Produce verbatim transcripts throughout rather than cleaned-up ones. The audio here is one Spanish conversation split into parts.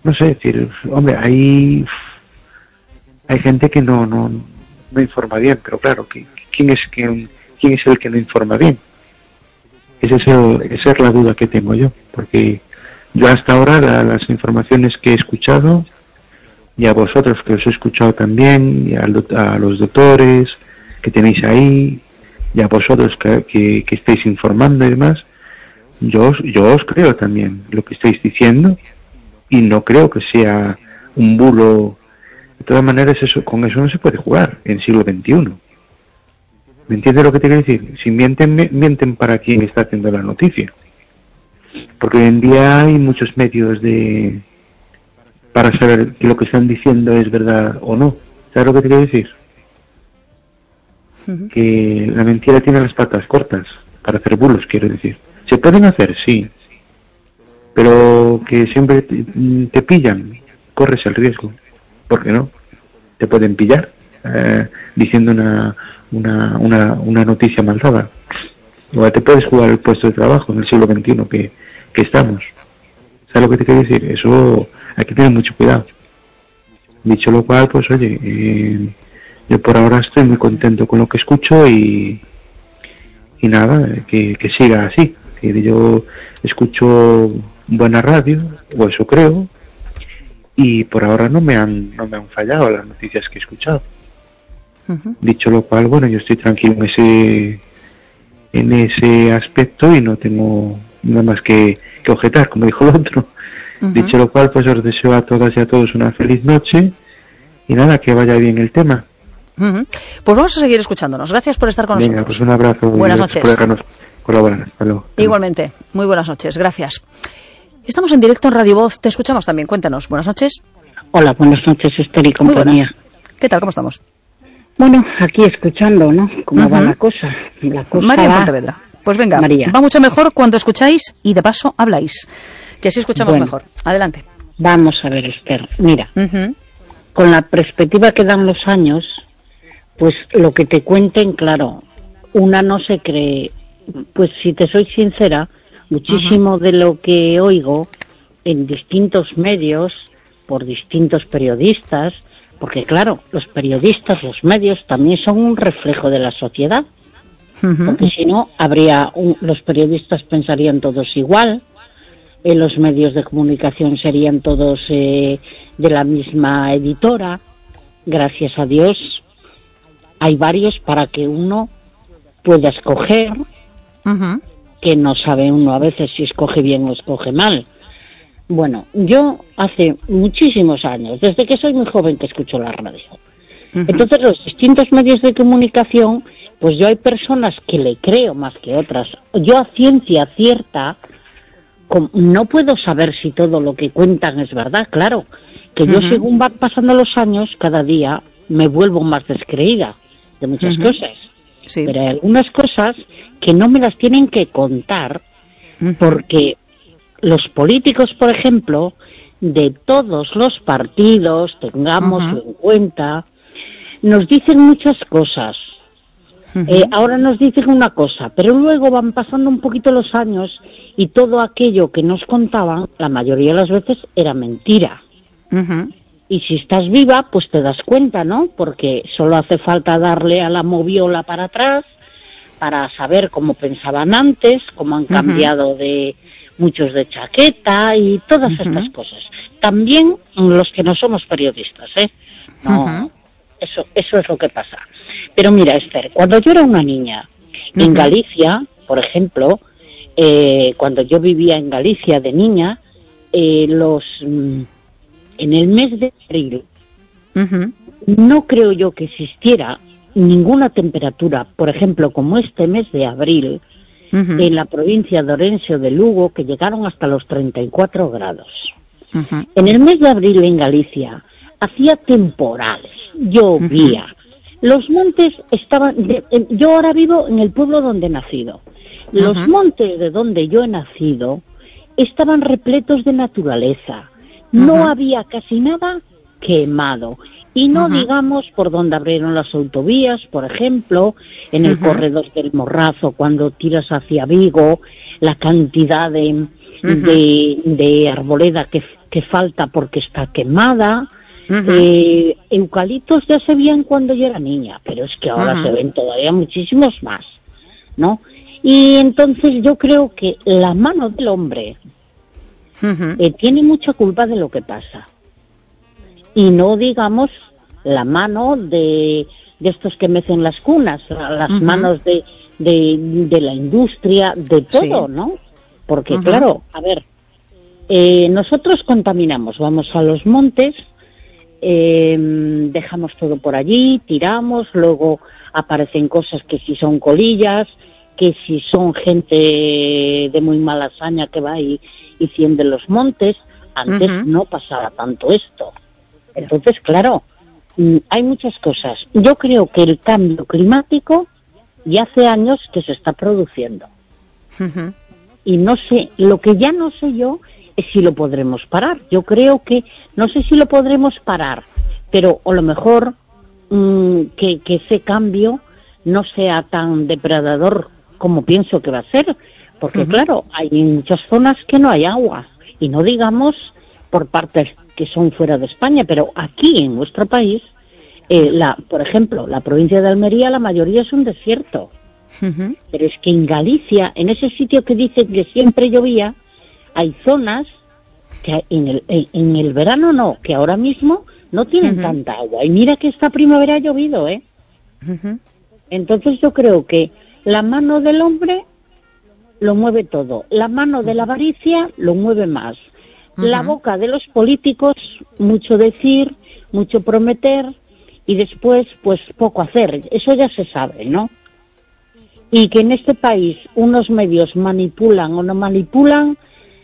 no sé, decir, hombre, hay hay gente que no no, no informa bien, pero claro, ¿quién es quién, quién es el que no informa bien? Ese es el, esa es la duda que tengo yo, porque yo hasta ahora la, las informaciones que he escuchado, y a vosotros que os he escuchado también, y a, a los doctores que tenéis ahí, y a vosotros que, que, que estáis informando y demás, yo os, yo os creo también lo que estáis diciendo, y no creo que sea un bulo. De todas maneras, eso, con eso no se puede jugar en el siglo veintiuno. ¿Me entiendes lo que te quiero decir? Si mienten, mienten para quien está haciendo la noticia. Porque hoy en día hay muchos medios de para saber que lo que están diciendo es verdad o no. ¿Sabes lo que te quiero decir? Uh-huh. Que la mentira tiene las patas cortas para hacer bulos, quiero decir. Se pueden hacer, sí, pero que siempre te, te pillan, corres el riesgo. ¿Por qué no? Te pueden pillar eh, diciendo una, una una una noticia malvada. O te puedes jugar el puesto de trabajo en el siglo veintiuno que, que estamos. ¿Sabes lo que te quiero decir? Eso hay que tener mucho cuidado. Dicho lo cual, pues oye, eh, yo por ahora estoy muy contento con lo que escucho y y nada, que, que siga así. Que yo escucho buena radio, o eso creo, y por ahora no me han no me han fallado las noticias que he escuchado. Uh-huh. Dicho lo cual, bueno, yo estoy tranquilo en ese en ese aspecto y no tengo nada más que, que objetar, como dijo el otro. Uh-huh. Dicho lo cual, pues os deseo a todas y a todos una feliz noche y nada, que vaya bien el tema. Uh-huh. Pues vamos a seguir escuchándonos. Gracias por estar con Venga, nosotros. Pues un abrazo. Buenas noches. Por dejarnos colaborar. Hasta luego. Igualmente. Muy buenas noches. Gracias. Estamos en directo en Radio Voz. Te escuchamos también. Cuéntanos. Buenas noches. Hola, buenas noches, Esther y compañía. ¿Qué tal? ¿Cómo estamos? Bueno, aquí escuchando, ¿no? ¿Cómo uh-huh. va la cosa? La cosa María va... Pontevedra. Pues venga, María. Va mucho mejor cuando escucháis y de paso habláis. Que así escuchamos bueno, mejor. Adelante. Vamos a ver, Esther. Mira, uh-huh. con la perspectiva que dan los años, pues lo que te cuenten, claro, una no se cree. Pues si te soy sincera, muchísimo uh-huh. de lo que oigo en distintos medios, por distintos periodistas, porque claro, los periodistas, los medios también son un reflejo de la sociedad, uh-huh. porque si no, habría un, los periodistas pensarían todos igual, eh, los medios de comunicación serían todos eh, de la misma editora. Gracias a Dios hay varios para que uno pueda escoger, uh-huh. que no sabe uno a veces si escoge bien o escoge mal. Bueno, yo hace muchísimos años, desde que soy muy joven, que escucho la radio. Uh-huh. Entonces, los distintos medios de comunicación, pues yo hay personas que le creo más que otras. Yo a ciencia cierta, no puedo saber si todo lo que cuentan es verdad, claro. Que yo, uh-huh. según van pasando los años, cada día me vuelvo más descreída de muchas uh-huh. cosas. Sí. Pero hay algunas cosas que no me las tienen que contar, uh-huh. porque los políticos, por ejemplo, de todos los partidos, tengámoslo uh-huh. en cuenta, nos dicen muchas cosas. Uh-huh. Eh, ahora nos dicen una cosa, pero luego van pasando un poquito los años y todo aquello que nos contaban, la mayoría de las veces, era mentira. Uh-huh. Y si estás viva, pues te das cuenta, ¿no? Porque solo hace falta darle a la moviola para atrás para saber cómo pensaban antes, cómo han cambiado uh-huh. de muchos de chaqueta y todas uh-huh. estas cosas. También los que no somos periodistas, ¿eh? No, uh-huh. eso, eso es lo que pasa. Pero mira, Esther, cuando yo era una niña, uh-huh. en Galicia, por ejemplo, eh, cuando yo vivía en Galicia de niña, eh, los mm, en el mes de abril, uh-huh. no creo yo que existiera ninguna temperatura, por ejemplo, como este mes de abril, uh-huh. en la provincia de Orense o de Lugo, que llegaron hasta los treinta y cuatro grados. Uh-huh. En el mes de abril en Galicia hacía temporales, llovía, uh-huh. los montes estaban... De, yo ahora vivo en el pueblo donde he nacido. Los uh-huh. montes de donde yo he nacido estaban repletos de naturaleza. Uh-huh. No había casi nada quemado. Y no uh-huh. digamos por donde abrieron las autovías, por ejemplo, en el uh-huh. corredor del Morrazo, cuando tiras hacia Vigo, la cantidad de, uh-huh. de, de arboleda que, que falta porque está quemada. Uh-huh. Eh, eucaliptos ya se veían cuando yo era niña, pero es que ahora uh-huh. se ven todavía muchísimos más, ¿no? Y entonces yo creo que la mano del hombre uh-huh. eh, tiene mucha culpa de lo que pasa. Y no digamos la mano de, de estos que mecen las cunas, las uh-huh. manos de, de, de la industria, de todo, sí. ¿no? Porque uh-huh. claro, a ver, eh, nosotros contaminamos, vamos a los montes, eh, dejamos todo por allí, tiramos, luego aparecen cosas que si son colillas, que si son gente de muy mala hazaña que va y, y ciende los montes. Antes uh-huh. no pasaba tanto esto. Entonces, claro, hay muchas cosas. Yo creo que el cambio climático ya hace años que se está produciendo. Uh-huh. Y no sé, lo que ya no sé yo es si lo podremos parar. Yo creo que, no sé si lo podremos parar, pero a lo mejor mmm, que, que ese cambio no sea tan depredador como pienso que va a ser. Porque, uh-huh. claro, hay muchas zonas que no hay agua. Y no digamos por partes que son fuera de España, pero aquí en nuestro país, eh, la, por ejemplo, la provincia de Almería, la mayoría es un desierto. Uh-huh. Pero es que en Galicia, en ese sitio que dicen que siempre llovía, hay zonas que en el, en el verano no, que ahora mismo no tienen uh-huh. tanta agua. Y mira que esta primavera ha llovido, ¿eh? Uh-huh. Entonces yo creo que la mano del hombre lo mueve todo. La mano de la avaricia lo mueve más. Uh-huh. La boca de los políticos, mucho decir, mucho prometer y después, pues, poco hacer. Eso ya se sabe, ¿no? Y que en este país unos medios manipulan o no manipulan,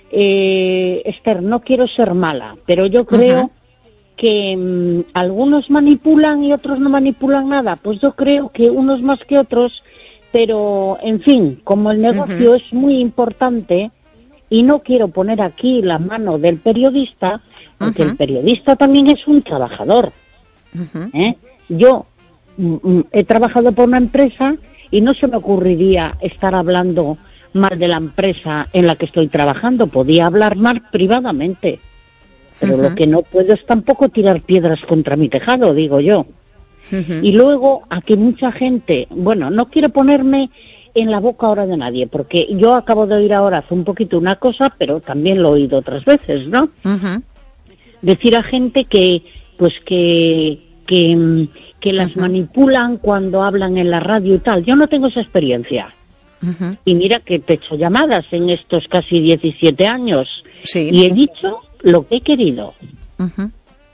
eh, Esther, no quiero ser mala, pero yo creo uh-huh. que um, algunos manipulan y otros no manipulan nada. Pues yo creo que unos más que otros, pero, en fin, como el negocio uh-huh. es muy importante, y no quiero poner aquí la mano del periodista, porque uh-huh. el periodista también es un trabajador. Uh-huh. ¿eh? Yo mm, he trabajado por una empresa y no se me ocurriría estar hablando mal de la empresa en la que estoy trabajando. Podía hablar mal privadamente, pero uh-huh. lo que no puedo es tampoco tirar piedras contra mi tejado, digo yo. Uh-huh. Y luego, a que mucha gente, bueno, no quiero ponerme en la boca ahora de nadie, porque yo acabo de oír ahora hace un poquito una cosa, pero también lo he oído otras veces, ¿no? Uh-huh. Decir a gente que, pues que, que, que las uh-huh. manipulan cuando hablan en la radio y tal. Yo no tengo esa experiencia. Uh-huh. Y mira que te he hecho llamadas en estos casi diecisiete años. Sí. Y he dicho lo que he querido. Uh-huh.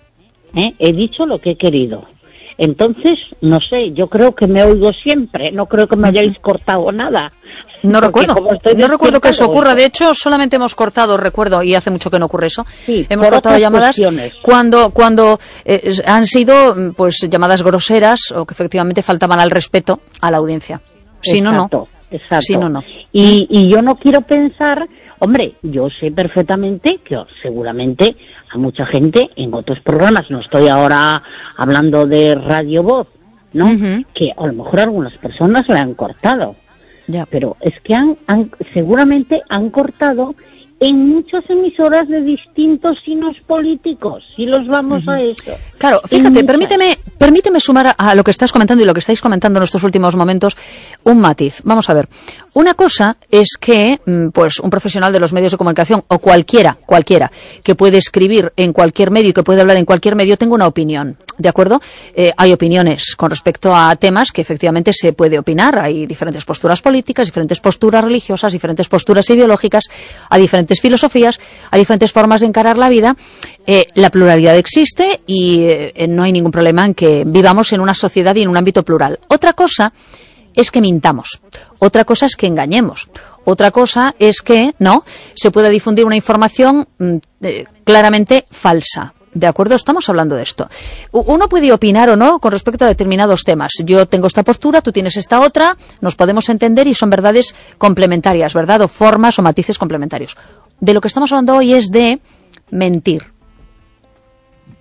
¿Eh? He dicho lo que he querido. Entonces, no sé, yo creo que me oigo siempre, no creo que me hayáis cortado nada. No recuerdo, no recuerdo que eso ocurra. De hecho, solamente hemos cortado, recuerdo, y hace mucho que no ocurre eso, sí, hemos cortado llamadas cuestiones. cuando cuando eh, han sido pues llamadas groseras o que efectivamente faltaban al respeto a la audiencia. Si no, no. Exacto. Si no, no. Y, y yo no quiero pensar, hombre, yo sé perfectamente que seguramente a mucha gente en otros programas, no estoy ahora hablando de Radio Voz, ¿no? Uh-huh. Que a lo mejor algunas personas la han cortado. Ya. Pero es que han, han seguramente han cortado en muchas emisoras de distintos signos políticos, si los vamos uh-huh. a eso. Claro, fíjate, permíteme, permíteme sumar a, a lo que estás comentando y lo que estáis comentando en estos últimos momentos un matiz. Vamos a ver. Una cosa es que, pues, un profesional de los medios de comunicación o cualquiera, cualquiera, que puede escribir en cualquier medio y que puede hablar en cualquier medio, tenga una opinión, ¿de acuerdo? Eh, hay opiniones con respecto a temas que efectivamente se puede opinar. Hay diferentes posturas políticas, diferentes posturas religiosas, diferentes posturas ideológicas, hay diferentes filosofías, hay diferentes formas de encarar la vida. Eh, la pluralidad existe y eh, no hay ningún problema en que vivamos en una sociedad y en un ámbito plural. Otra cosa es que mintamos. Otra cosa es que engañemos. Otra cosa es que, no, se pueda difundir una información eh, claramente falsa. ¿De acuerdo? Estamos hablando de esto. Uno puede opinar o no con respecto a determinados temas. Yo tengo esta postura, tú tienes esta otra, nos podemos entender y son verdades complementarias, ¿verdad? O formas o matices complementarios. De lo que estamos hablando hoy es de mentir.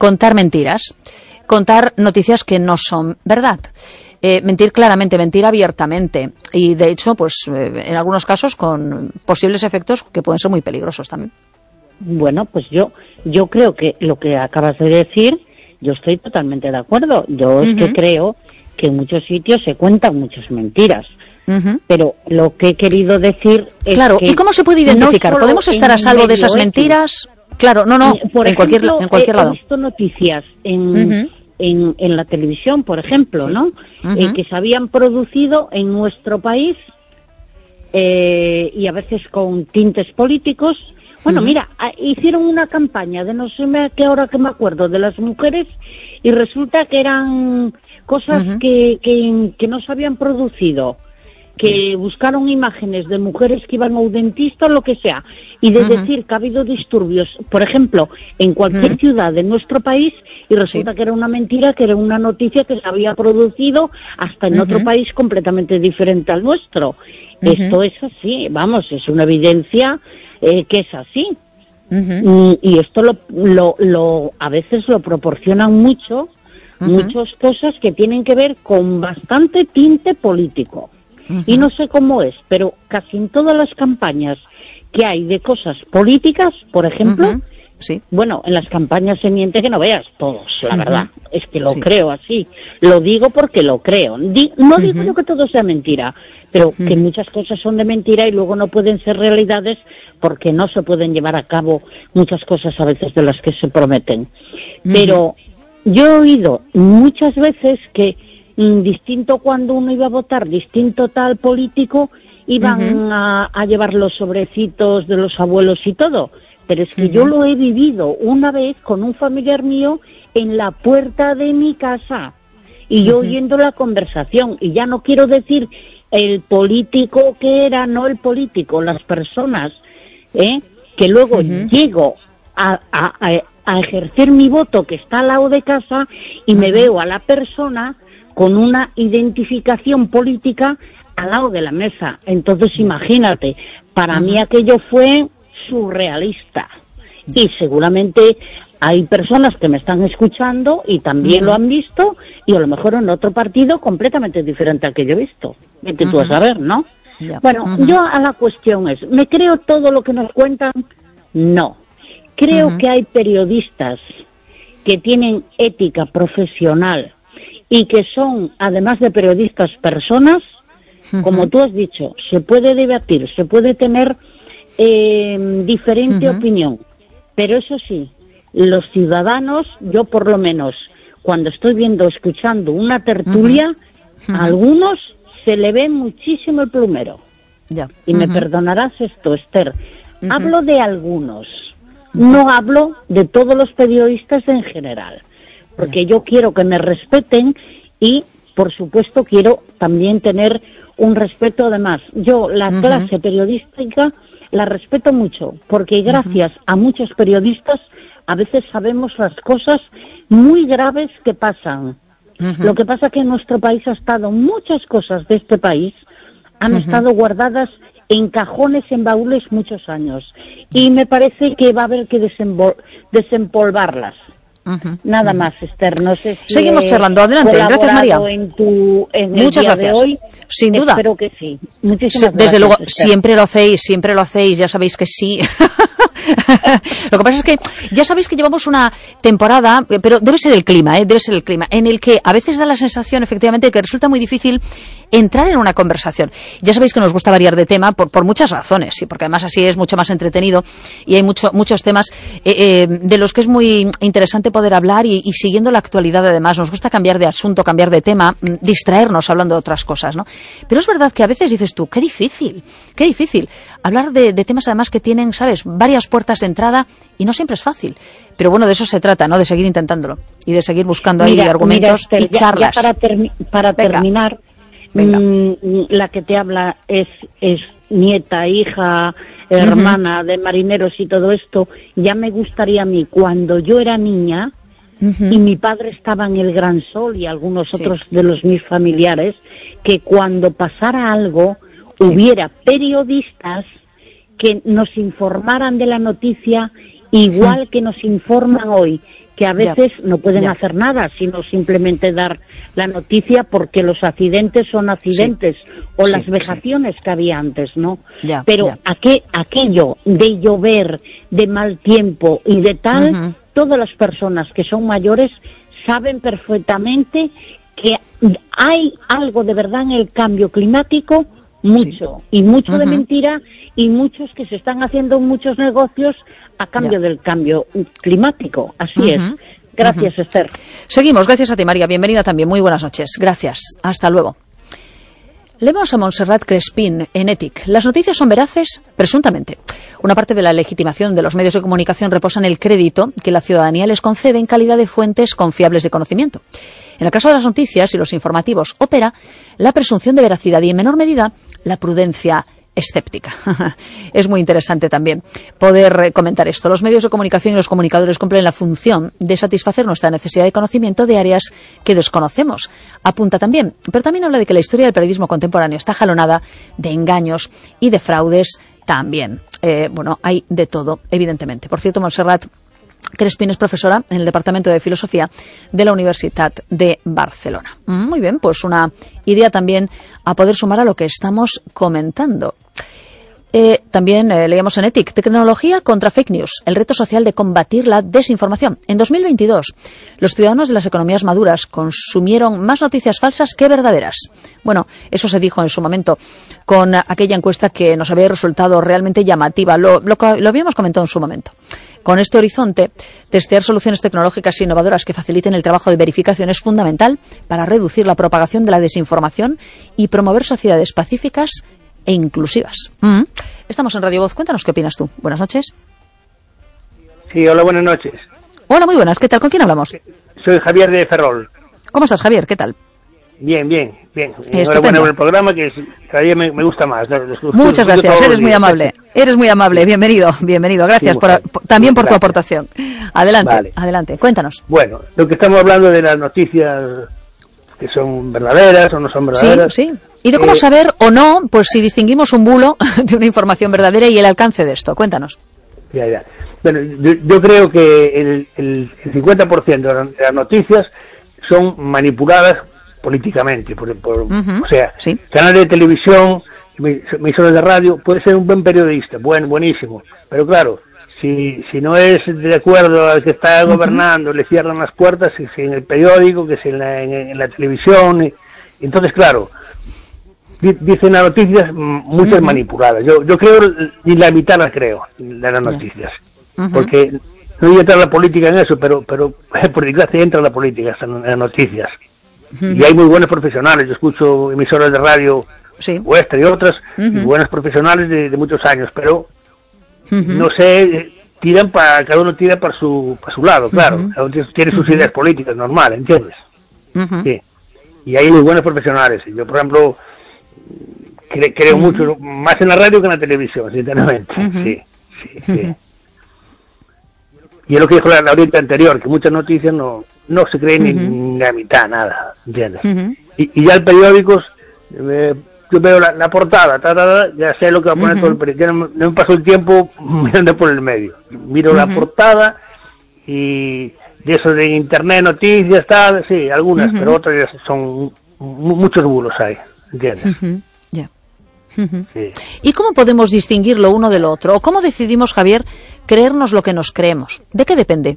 contar mentiras, contar noticias que no son verdad. Eh, mentir claramente, mentir abiertamente y de hecho, pues eh, en algunos casos con posibles efectos que pueden ser muy peligrosos también. Bueno, pues yo yo creo que lo que acabas de decir, yo estoy totalmente de acuerdo. Yo uh-huh. es que creo que en muchos sitios se cuentan muchas mentiras. Uh-huh. Pero lo que he querido decir es claro, que... ¿y cómo se puede identificar? No ¿podemos estar a salvo de esas mentiras? X. Claro, no, no, Por en, ejemplo, cualquier, en cualquier he, lado. He visto noticias en... Uh-huh. En, en la televisión, por ejemplo, sí. ¿no? Uh-huh. Eh, que se habían producido en nuestro país eh, y a veces con tintes políticos. Bueno, uh-huh. mira, a, hicieron una campaña de no sé qué ahora que me acuerdo de las mujeres y resulta que eran cosas uh-huh. que, que, que no se habían producido. Que buscaron imágenes de mujeres que iban a un dentista o lo que sea, y de uh-huh. decir que ha habido disturbios, por ejemplo, en cualquier uh-huh. ciudad de nuestro país, y resulta sí. que era una mentira, que era una noticia que se había producido hasta en uh-huh. otro país completamente diferente al nuestro. Uh-huh. Esto es así, vamos, es una evidencia eh, que es así. Uh-huh. Y, y esto lo, lo, lo a veces lo proporcionan mucho, uh-huh. muchas cosas que tienen que ver con bastante tinte político. Uh-huh. Y no sé cómo es, pero casi en todas las campañas que hay de cosas políticas, por ejemplo, uh-huh. sí. bueno, en las campañas se miente que no veas todos, la uh-huh. verdad, es que lo sí. creo así, lo digo porque lo creo, Di- no uh-huh. digo yo que todo sea mentira, pero uh-huh. que muchas cosas son de mentira y luego no pueden ser realidades porque no se pueden llevar a cabo muchas cosas a veces de las que se prometen. Uh-huh. Pero yo he oído muchas veces que distinto cuando uno iba a votar, distinto tal político, iban uh-huh. a, a llevar los sobrecitos de los abuelos y todo. Pero es que uh-huh. yo lo he vivido una vez con un familiar mío en la puerta de mi casa. Y yo uh-huh. oyendo la conversación. Y ya no quiero decir el político que era, no el político, las personas, ¿eh? que luego uh-huh. llego a, a, a, a ejercer mi voto que está al lado de casa y uh-huh. me veo a la persona con una identificación política al lado de la mesa. Entonces, imagínate, para uh-huh. mí aquello fue surrealista. Y seguramente hay personas que me están escuchando y también uh-huh. lo han visto, y a lo mejor en otro partido completamente diferente al que yo he visto. Vete uh-huh. tú a saber, ¿no? Yeah. Bueno, uh-huh. yo a la cuestión es, ¿me creo todo lo que nos cuentan? No. Creo uh-huh. que hay periodistas que tienen ética profesional y que son, además de periodistas, personas, uh-huh. como tú has dicho, se puede debatir, se puede tener eh, diferente uh-huh. opinión, pero eso sí, los ciudadanos, yo por lo menos, cuando estoy viendo, escuchando una tertulia, uh-huh. a algunos se le ve muchísimo el plumero. Yeah. Y uh-huh. me perdonarás esto, Esther, uh-huh. hablo de algunos, uh-huh. no hablo de todos los periodistas en general. Porque yo quiero que me respeten y, por supuesto, quiero también tener un respeto además. Yo la uh-huh. clase periodística la respeto mucho, porque gracias uh-huh. a muchos periodistas a veces sabemos las cosas muy graves que pasan. Uh-huh. Lo que pasa es que en nuestro país ha estado, muchas cosas de este país han uh-huh. estado guardadas en cajones, en baúles muchos años. Y me parece que va a haber que desembol- desempolvarlas. Uh-huh. Nada uh-huh. más, Esther, no sé si seguimos charlando, adelante, gracias María. En tu, en Muchas el día gracias, de hoy. sin duda. Espero que sí. Muchísimas sí, gracias. Desde luego, Esther. siempre lo hacéis, siempre lo hacéis, ya sabéis que sí. Lo que pasa es que ya sabéis que llevamos una temporada, pero debe ser el clima, ¿eh? debe ser el clima, en el que a veces da la sensación, efectivamente, que resulta muy difícil entrar en una conversación. Ya sabéis que nos gusta variar de tema por, por muchas razones, sí, porque además así es mucho más entretenido y hay mucho, muchos temas eh, eh, de los que es muy interesante poder hablar y, y siguiendo la actualidad además. Nos gusta cambiar de asunto, cambiar de tema, distraernos hablando de otras cosas, ¿no? Pero es verdad que a veces dices tú, qué difícil, qué difícil hablar de, de temas además que tienen, ¿sabes?, varias puertas de entrada y no siempre es fácil. Pero bueno, de eso se trata, ¿no?, de seguir intentándolo y de seguir buscando mira, ahí argumentos mira, Esther, y charlas. Ya, ya para, termi- para terminar, Venga. Mmm, la que te habla es, es nieta, hija, hermana uh-huh. de marineros y todo esto. Ya me gustaría a mí, cuando yo era niña uh-huh. y mi padre estaba en el Gran Sol y algunos sí. otros de los mis familiares, que cuando pasara algo sí. hubiera periodistas que nos informaran de la noticia igual que nos informan hoy, que a veces ya, no pueden ya. hacer nada, sino simplemente dar la noticia porque los accidentes son accidentes, sí, o sí, las vejaciones sí. que había antes, ¿no? Ya, Pero ya. aqu aquello de llover, de mal tiempo y de tal, uh-huh. todas las personas que son mayores saben perfectamente que hay algo de verdad en el cambio climático, mucho, sí. y mucho uh-huh. de mentira, y muchos que se están haciendo muchos negocios a cambio ya. del cambio climático. Así uh-huh. es. Gracias, uh-huh. Esther. Seguimos. Gracias a ti, María. Bienvenida también. Muy buenas noches. Gracias. Hasta luego. Leemos a Montserrat Crespín en Ethic. Las noticias son veraces, presuntamente. Una parte de la legitimación de los medios de comunicación reposa en el crédito que la ciudadanía les concede en calidad de fuentes confiables de conocimiento. En el caso de las noticias y los informativos opera la presunción de veracidad y, en menor medida, la prudencia escéptica. Es muy interesante también poder comentar esto. Los medios de comunicación y los comunicadores cumplen la función de satisfacer nuestra necesidad de conocimiento de áreas que desconocemos. Apunta también, pero también habla de que la historia del periodismo contemporáneo está jalonada de engaños y de fraudes también. Eh, bueno, hay de todo, evidentemente. Por cierto, Montserrat Crespín es profesora en el Departamento de Filosofía de la Universidad de Barcelona. Muy bien, pues una idea también a poder sumar a lo que estamos comentando. Eh, también eh, leíamos en Ethic, tecnología contra fake news, el reto social de combatir la desinformación. En dos mil veintidós, los ciudadanos de las economías maduras consumieron más noticias falsas que verdaderas. Bueno, eso se dijo en su momento con aquella encuesta que nos había resultado realmente llamativa. Lo, lo, lo habíamos comentado en su momento. Con este horizonte, testear soluciones tecnológicas innovadoras que faciliten el trabajo de verificación es fundamental para reducir la propagación de la desinformación y promover sociedades pacíficas e inclusivas. Mm. Estamos en Radio Voz. Cuéntanos qué opinas tú. Buenas noches. Sí, hola, buenas noches. Hola, muy buenas. ¿Qué tal? ¿Con quién hablamos? Soy Javier de Ferrol. ¿Cómo estás, Javier? ¿Qué tal? Bien, bien, bien. Enhorabuena por el programa, que cada día me, me gusta más. Muchas gracias, eres muy amable. Eres muy amable. Bienvenido, bienvenido. Gracias sí, por, por, también por gracias. tu aportación. Adelante, vale. adelante. Cuéntanos. Bueno, lo que estamos hablando de las noticias que son verdaderas o no son verdaderas. Sí, sí. Y de cómo eh, saber o no, pues si distinguimos un bulo de una información verdadera y el alcance de esto. Cuéntanos. Ya, ya. Bueno, yo, yo creo que el, el, el cincuenta por ciento de las noticias son manipuladas políticamente. Por, por, uh-huh. O sea, sí. canales de televisión, emisoras de radio, puede ser un buen periodista, buen, buenísimo. Pero claro, si, si no es de acuerdo al que está uh-huh. gobernando, le cierran las puertas, que si en el periódico, que si en la, en, en la televisión. Y, entonces, claro, dicen las noticias muchas uh-huh. manipuladas. Yo yo creo, ni la mitad las creo, de las noticias. Uh-huh. Porque no voy a entrar la política en eso, pero pero por desgracia entra la política en las noticias. Uh-huh. Y hay muy buenos profesionales. Yo escucho emisoras de radio sí. vuestra y otras, uh-huh. y buenos profesionales de, de muchos años, pero uh-huh. no sé, tiran para, cada uno tira para su para su lado, claro. Uh-huh. Cada uno tiene sus uh-huh. ideas políticas, normal, ¿entiendes? Uh-huh. Sí. Y hay muy buenos profesionales. Yo, por ejemplo, cre- creo uh-huh. mucho, más en la radio que en la televisión, sinceramente. Uh-huh. Sí, sí, sí. Uh-huh. Y es lo que dijo la, la ahorita anterior, que muchas noticias no no se creen uh-huh. ni la mitad, nada, ¿entiendes? Uh-huh. Y, y ya el periódicos, eh, yo veo la, la portada, ta, ta, ta, ya sé lo que va a poner uh-huh. todo el periódico, no, no me paso el tiempo mirando por el medio. Miro uh-huh. la portada y de eso de internet, noticias, tal, sí, algunas, uh-huh. pero otras ya son, muchos bulos hay, ¿entiendes? Uh-huh. Yeah. Uh-huh. Sí. ¿Y cómo podemos distinguir lo uno del otro? ¿O cómo decidimos, Javier, creernos lo que nos creemos? ¿De qué depende?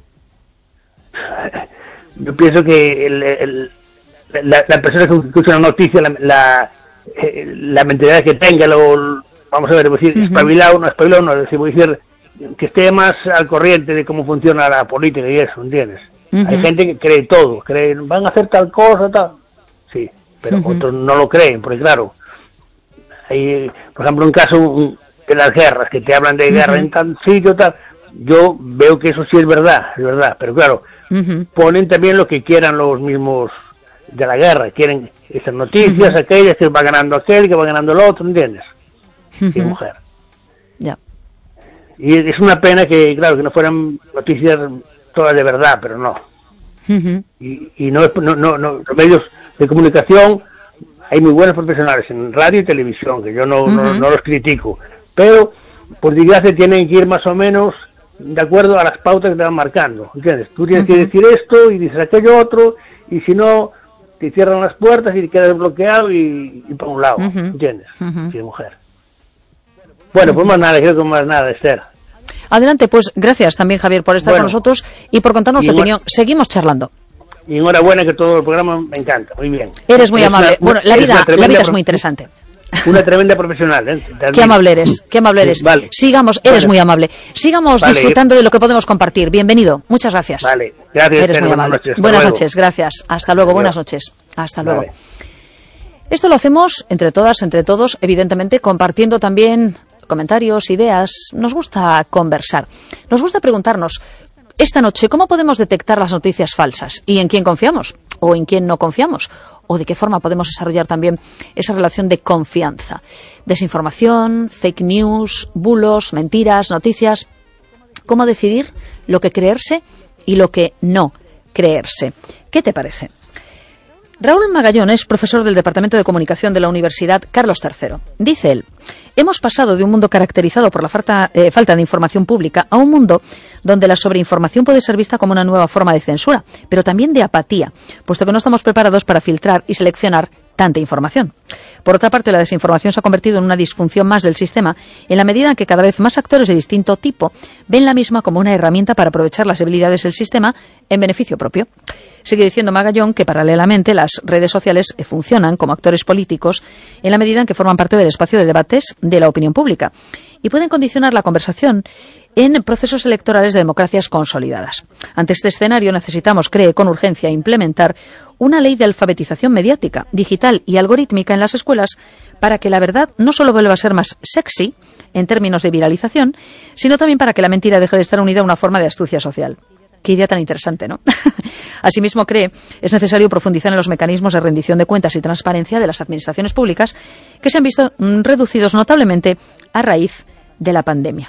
Yo pienso que el, el, la, la persona que escucha una noticia, la, la, la mentalidad que tenga, lo, vamos a ver, voy a decir, uh-huh. espabilado, no espabilado, no, decir, voy a decir, que esté más al corriente de cómo funciona la política y eso, ¿entiendes? Uh-huh. Hay gente que cree todo, creen, van a hacer tal cosa, tal, sí, pero uh-huh. otros no lo creen, porque claro, hay, por ejemplo, un caso de las guerras, que te hablan de guerra uh-huh. en tal sitio, tal, yo veo que eso sí es verdad, es verdad, pero claro, uh-huh. ponen también lo que quieran los mismos de la guerra, quieren esas noticias, uh-huh. aquellas que va ganando aquel, que va ganando el otro, ¿entiendes? Uh-huh. Sí, mujer. Ya. Y es una pena que, claro, que no fueran noticias todas de verdad, pero no. Uh-huh. Y, y no, no, no, no, los medios de comunicación, hay muy buenos profesionales en radio y televisión, que yo no, uh-huh. no, no los critico, pero por desgracia tienen que ir más o menos de acuerdo a las pautas que te van marcando, ¿entiendes? Tú tienes uh-huh. que decir esto y dices aquello otro, y si no, te cierran las puertas y te quedas bloqueado y, y por un lado, uh-huh. ¿entiendes? Uh-huh. Sí, mujer. Bueno, pues más nada, creo que más nada, Esther. Adelante, pues gracias también, Javier, por estar bueno, con nosotros y por contarnos tu opinión. Seguimos charlando. Y enhorabuena, que todo el programa me encanta, muy bien. Eres muy es amable. Una, bueno, la vida, la vida es muy interesante. Una tremenda profesional, ¿eh? Qué amable eres, qué amable eres. Sí, vale. Sigamos, eres vale. muy amable. Sigamos vale. disfrutando de lo que podemos compartir. Bienvenido, muchas gracias. Vale, gracias. Eres muy amable. Buenas, buenas noches, gracias. Hasta luego, Adiós. buenas noches. Hasta luego. Vale. Esto lo hacemos entre todas, entre todos, evidentemente, compartiendo también comentarios, ideas. Nos gusta conversar. Nos gusta preguntarnos, esta noche, ¿cómo podemos detectar las noticias falsas? ¿Y en quién confiamos? ¿O en quién no confiamos? ¿O de qué forma podemos desarrollar también esa relación de confianza? Desinformación, fake news, bulos, mentiras, noticias. ¿Cómo decidir lo que creerse y lo que no creerse? ¿Qué te parece? Raúl Magallón es profesor del Departamento de Comunicación de la Universidad Carlos tercero. Dice él, hemos pasado de un mundo caracterizado por la falta, eh, falta de información pública a un mundo donde la sobreinformación puede ser vista como una nueva forma de censura, pero también de apatía, puesto que no estamos preparados para filtrar y seleccionar tanta información. Por otra parte, la desinformación se ha convertido en una disfunción más del sistema en la medida en que cada vez más actores de distinto tipo ven la misma como una herramienta para aprovechar las debilidades del sistema en beneficio propio. Sigue diciendo Magallón que paralelamente las redes sociales funcionan como actores políticos en la medida en que forman parte del espacio de debates de la opinión pública y pueden condicionar la conversación en procesos electorales de democracias consolidadas. Ante este escenario necesitamos, cree con urgencia, implementar una ley de alfabetización mediática, digital y algorítmica en las escuelas para que la verdad no solo vuelva a ser más sexy en términos de viralización, sino también para que la mentira deje de estar unida a una forma de astucia social. Qué idea tan interesante, ¿no? Asimismo, cree, es necesario profundizar en los mecanismos de rendición de cuentas y transparencia de las administraciones públicas que se han visto mm, reducidos notablemente a raíz de la pandemia.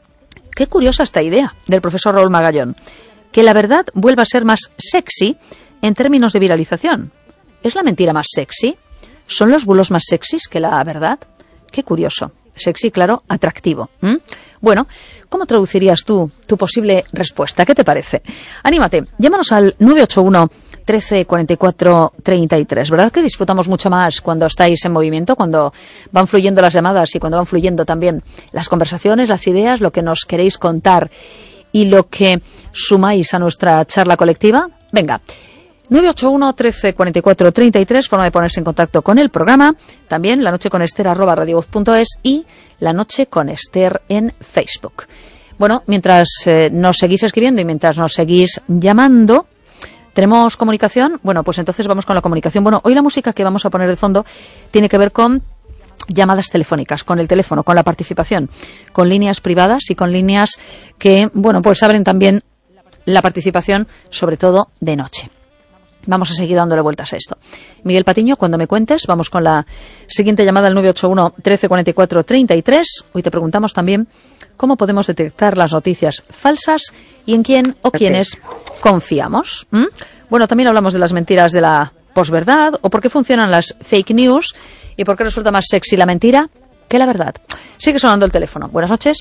Qué curiosa esta idea del profesor Raúl Magallón, que la verdad vuelva a ser más sexy en términos de viralización. ¿Es la mentira más sexy? ¿Son los bulos más sexys que la verdad? Qué curioso. Sexy, claro, atractivo. ¿Mm? Bueno, ¿cómo traducirías tú tu posible respuesta? ¿Qué te parece? Anímate, llámanos al nueve ocho uno, trece, cuarenta y cuatro, treinta y tres. ¿Verdad que disfrutamos mucho más cuando estáis en movimiento, cuando van fluyendo las llamadas y cuando van fluyendo también las conversaciones, las ideas, lo que nos queréis contar y lo que sumáis a nuestra charla colectiva? Venga. nueve ocho uno, trece, cuarenta y cuatro, treinta y tres, forma de ponerse en contacto con el programa. También la noche con Esther arroba radiovoz punto es y la noche con Esther en Facebook. Bueno, mientras eh, nos seguís escribiendo y mientras nos seguís llamando, ¿tenemos comunicación? Bueno, pues entonces vamos con la comunicación. Bueno, hoy la música que vamos a poner de fondo tiene que ver con llamadas telefónicas, con el teléfono, con la participación, con líneas privadas y con líneas que, bueno, pues abren también la participación, sobre todo de noche. Vamos a seguir dándole vueltas a esto. Miguel Patiño, cuando me cuentes, vamos con la siguiente llamada al nueve ocho uno, trece, cuarenta y cuatro, treinta y tres. Hoy te preguntamos también cómo podemos detectar las noticias falsas y en quién o quiénes confiamos. ¿Mm? Bueno, también hablamos de las mentiras de la posverdad o por qué funcionan las fake news y por qué resulta más sexy la mentira que la verdad. Sigue sonando el teléfono. Buenas noches.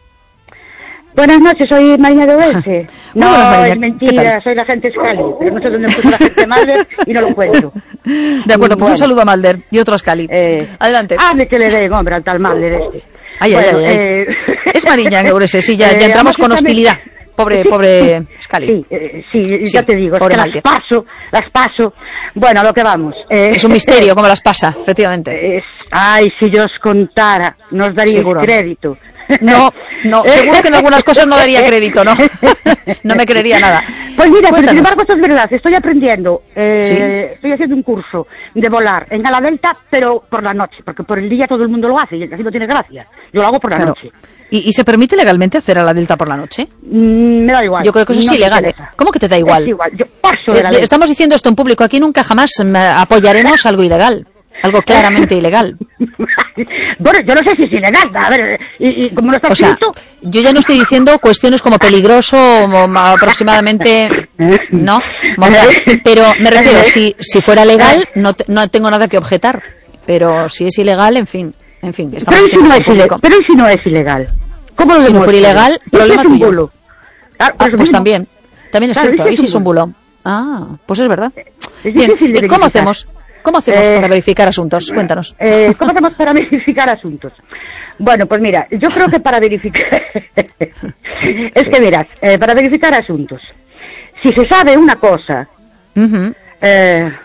Buenas noches, soy Marina de Orense. No, buenas, es mentira, soy la gente Scali, pero no sé dónde puso la gente Malder y no lo cuento. De acuerdo, pues bueno. Un saludo a Malder y otro a Scali. Eh, Adelante. Hable que le den, hombre, al tal Malder este. Ay, bueno, ay, ay, eh... Es Marina de Orense, sí, ya, ya eh, entramos con hostilidad. Pobre, pobre Scali. Sí, eh, sí, sí, ya te digo, es que las paso, las paso. Bueno, a lo que vamos. Eh, es un misterio cómo las pasa, efectivamente. Eh, ay, si yo os contara, no os daría crédito. No, no, seguro que en algunas cosas no daría crédito, ¿no? No me creería nada. Pues mira, pero sin embargo esto es verdad, estoy aprendiendo, eh, ¿sí? Estoy haciendo un curso de volar en ala delta, pero por la noche, porque por el día todo el mundo lo hace y así no tiene gracia. Yo lo hago por la claro. noche. ¿Y, ¿Y se permite legalmente hacer ala delta por la noche? Mm, me da igual. Yo creo que eso no es ilegal, ¿eh? ¿Cómo que te da igual? Es igual, yo paso de la eh, Estamos diciendo esto en público, aquí nunca jamás apoyaremos algo ilegal. Algo claramente ilegal. Bueno, yo no sé si es ilegal, a ver, y, y como no está o escrito... sea, yo ya no estoy diciendo cuestiones como peligroso o aproximadamente, ¿no? Pero me refiero, si si fuera legal, no te, no tengo nada que objetar, pero si es ilegal, en fin, en fin. Pero si no es ilegal, pero si no es ilegal. ¿Cómo lo si no fuera ilegal, problema es un tuyo. bulo? Claro, ah, pues mismo. también. También es claro, cierto. ¿y si es un bulo? Ah, pues es verdad. Es Bien, difícil de ¿y cómo verificar. hacemos? ¿Cómo hacemos Eh, para verificar asuntos? Cuéntanos. Eh, ¿Cómo hacemos para verificar asuntos? Bueno, pues mira, yo creo que para verificar... es que verás, eh, para verificar asuntos, si se sabe una cosa, Uh-huh. eh,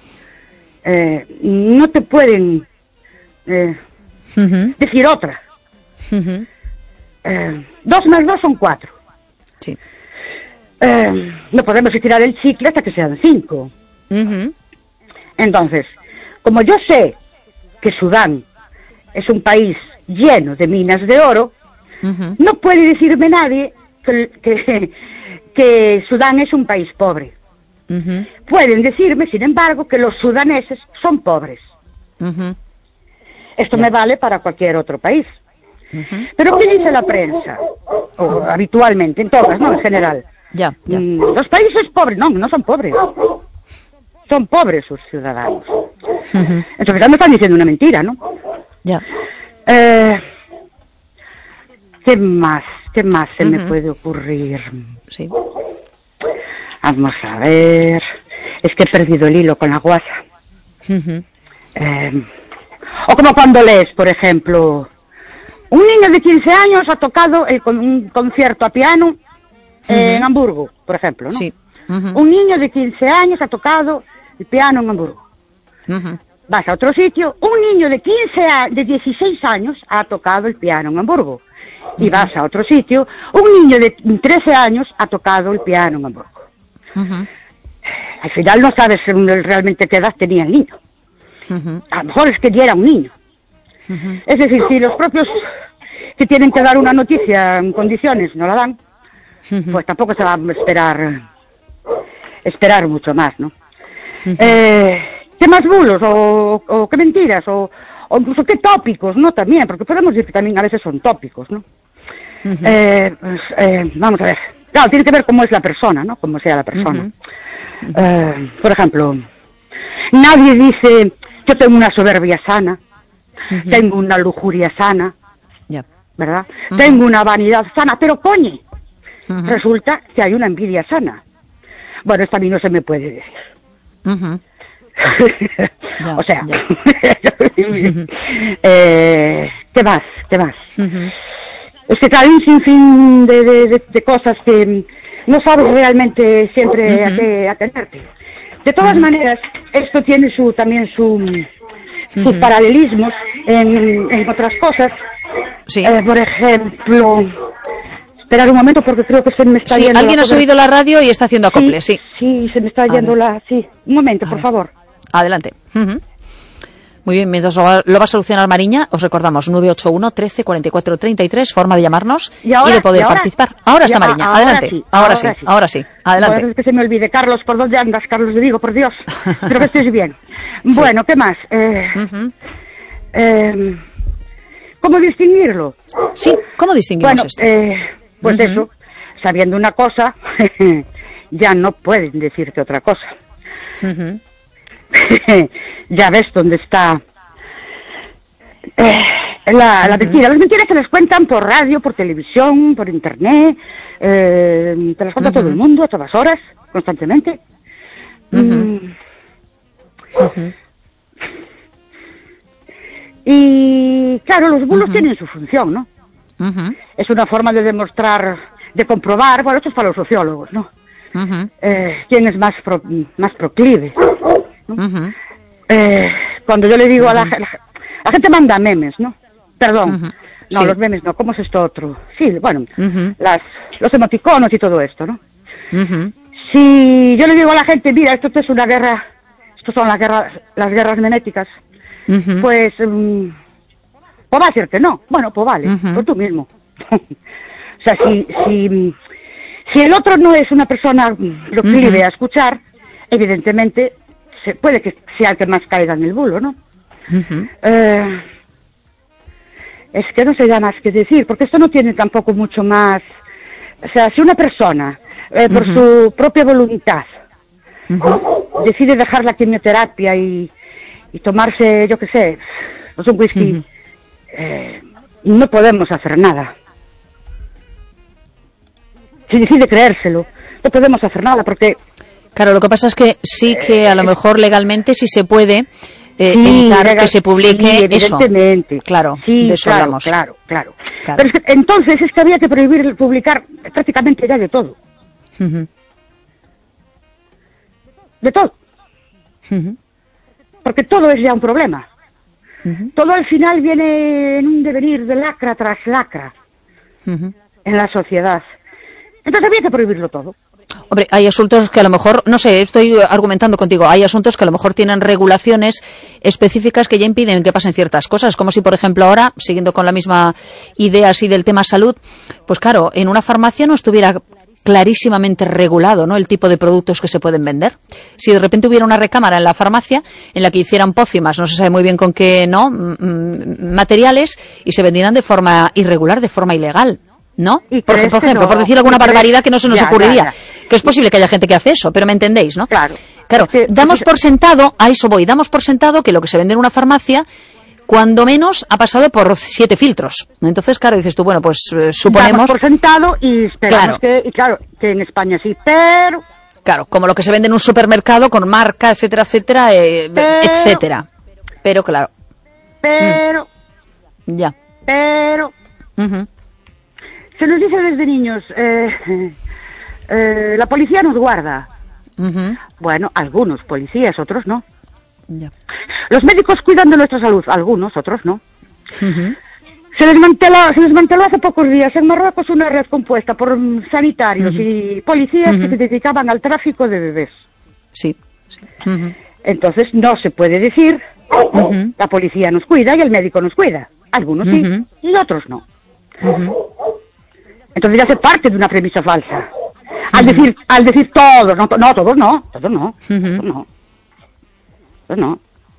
eh, no te pueden eh, Uh-huh. decir otra. Uh-huh. Eh, dos más dos son cuatro. Sí. Eh, no podemos estirar el chicle hasta que sean cinco. Uh-huh. Entonces, como yo sé que Sudán es un país lleno de minas de oro, Uh-huh. no puede decirme nadie que, que, que Sudán es un país pobre. Uh-huh. Pueden decirme, sin embargo, que los sudaneses son pobres. Uh-huh. Esto Ya. me vale para cualquier otro país. Uh-huh. Pero ¿qué dice la prensa? O habitualmente, en todas, ¿no? En general. Ya, ya. Mm, los países pobres, no, no son pobres. Son pobres sus ciudadanos. Uh-huh. Entonces ya me están diciendo una mentira, ¿no? Ya. Eh, ¿Qué más? ¿Qué más se me Ujú. puede ocurrir? Sí. Vamos a ver. Es que he perdido el hilo con la guasa. Uh-huh. Eh, o como cuando lees, por ejemplo, un niño de quince años ha tocado el, con- un concierto a piano eh, en Hamburgo, por ejemplo, ¿no? Sí. Uh-huh. Un niño de quince años ha tocado el piano en Hamburgo. Uh-huh. Vas a otro sitio, un niño de quince a, de dieciséis años ha tocado el piano en Hamburgo. Y vas a otro sitio, un niño de trece años ha tocado el piano en Hamburgo. Uh-huh. Al final no sabes realmente qué edad tenía el niño. Uh-huh. A lo mejor es que ya era un niño. Uh-huh. Es decir, si los propios que tienen que dar una noticia en condiciones no la dan, Uh-huh. pues tampoco se va a esperar esperar mucho más, ¿no? Uh-huh. Eh, ¿Qué más bulos o, o qué mentiras o, o incluso qué tópicos, ¿no? También, porque podemos decir que también a veces son tópicos, ¿no? Uh-huh. Eh, pues, eh, vamos a ver. Claro, tiene que ver cómo es la persona, ¿no? Cómo sea la persona. Uh-huh. Eh, por ejemplo, nadie dice yo tengo una soberbia sana, Uh-huh. tengo una lujuria sana, Ya. ¿verdad? Ujú. Tengo una vanidad sana, pero coño, Uh-huh. resulta que hay una envidia sana. Bueno, esto a mí no se me puede decir. Uh-huh. Ya, o sea, ya. eh, ¿qué más? ¿Qué más? Uh-huh. Es que claro, hay un sinfín de, de, de, de cosas que no sabes realmente siempre Ujú. a qué atenderte. De todas Ujú. maneras, esto tiene su también su sus Ujú. paralelismos en, en otras cosas. Sí. Eh, por ejemplo, esperar un momento porque creo que se me está Sí, yendo alguien la ha subido la radio y está haciendo acople, sí. Sí, se me está A yendo ver. la... Sí, un momento, A por ver. favor. Adelante. Ujú. Muy bien, mientras lo va, lo va a solucionar Mariña, os recordamos nueve ocho uno, trece, cuarenta y cuatro, treinta y tres, forma de llamarnos y, Y ahora- de poder y ahora- participar. Ahora está Ya, Mariña, ahora adelante. sí, ahora, ahora sí, sí. ahora sí, adelante. Bueno, es que se me olvide. Carlos, ¿por dónde andas? Carlos, le digo, por Dios. Espero que estés bien. Bueno, ¿qué más? Eh, Ujú. eh, ¿Cómo distinguirlo? Sí, ¿cómo distinguimos Bueno, esto? eh, pues Ujú. eso, sabiendo una cosa, ya no pueden decirte otra cosa. Ujú. Ya ves dónde está eh, la, la mentira. Las mentiras se las cuentan por radio, por televisión, por internet, eh, te las cuenta Ujú. todo el mundo a todas horas, constantemente. Ujú. Mm, Ujú. y claro, los bulos Ujú. tienen su función, ¿no? Ujú. Es una forma de demostrar, de comprobar, bueno, esto es para los sociólogos, ¿no? Ujú. Eh, quién es más pro- más proclive. Ujú. Eh, cuando yo le digo a la, la, la gente manda memes, ¿no? Perdón, Ujú. no, Sí. los memes no, ¿cómo es esto otro? Sí, bueno, Ujú. las, los emoticonos y todo esto, ¿no? Ujú. Si yo le digo a la gente, mira, esto es una guerra, esto son las guerras, las guerras meméticas, Ujú. pues, mm, pues va a decir que no. Bueno, pues vale, Ujú. pues tú mismo. O sea, si, si, si el otro no es una persona proclive Ujú. a escuchar, evidentemente se, puede que sea el que más caiga en el bulo, ¿no? Ujú. Eh, es que no sé ya más que decir, porque esto no tiene tampoco mucho más. O sea, si una persona, eh, por Ujú. su propia voluntad, Ujú. decide dejar la quimioterapia y, y tomarse, yo qué sé, pues un whisky, Ujú. eh, no podemos hacer nada. si decide creérselo, no podemos hacer nada porque... Claro, lo que pasa es que sí que a lo mejor legalmente sí se puede eh, sí, evitar legal, que se publique sí, evidentemente. Eso. Claro, sí, de eso claro, hablamos. Claro, claro, claro. Pero es que, entonces es que había que prohibir publicar prácticamente ya de todo. Uh-huh. De todo. Uh-huh. Porque todo es ya un problema. Uh-huh. Todo al final viene en un devenir de lacra tras lacra uh-huh. en la sociedad. Entonces había que prohibirlo todo. Hombre, hay asuntos que a lo mejor, no sé, estoy argumentando contigo, hay asuntos que a lo mejor tienen regulaciones específicas que ya impiden que pasen ciertas cosas, como si, por ejemplo, ahora, siguiendo con la misma idea así del tema salud, pues claro, en una farmacia no estuviera clarísimamente regulado, ¿no?, el tipo de productos que se pueden vender. Si de repente hubiera una recámara en la farmacia en la que hicieran pócimas, no se sabe muy bien con qué, ¿no?, materiales, y se vendieran de forma irregular, de forma ilegal, ¿no? Por ejemplo, por, ejemplo, no, por decir alguna barbaridad que no se nos ya, ocurriría. Ya, ya. Que es posible que haya gente que hace eso, pero me entendéis, ¿no? Claro. Claro, sí, damos sí, por sentado, a eso voy, damos por sentado que lo que se vende en una farmacia, cuando menos, ha pasado por siete filtros. Entonces, claro, dices tú, bueno, pues eh, suponemos... Damos por sentado y esperamos claro. que, y claro, que en España sí, pero... Claro, como lo que se vende en un supermercado con marca, etcétera, etcétera, eh, pero, etcétera. Pero, claro. Pero... Mm. Ya. Pero... Uh-huh. Se nos dice desde niños, eh, eh, la policía nos guarda. Uh-huh. Bueno, algunos policías, otros no. Yeah. Los médicos cuidan de nuestra salud, algunos, otros no. Uh-huh. Se desmanteló, se desmanteló hace pocos días en Marruecos una red compuesta por sanitarios uh-huh. y policías uh-huh. que se dedicaban al tráfico de bebés. Sí. sí. Uh-huh. Entonces no se puede decir, uh-huh. la policía nos cuida y el médico nos cuida. Algunos sí uh-huh. y otros no. Uh-huh. Entonces ya se parte de una premisa falsa. Al uh-huh. decir, al decir todos, no, no, todos no, todos no, uh-huh. todos no, todos no.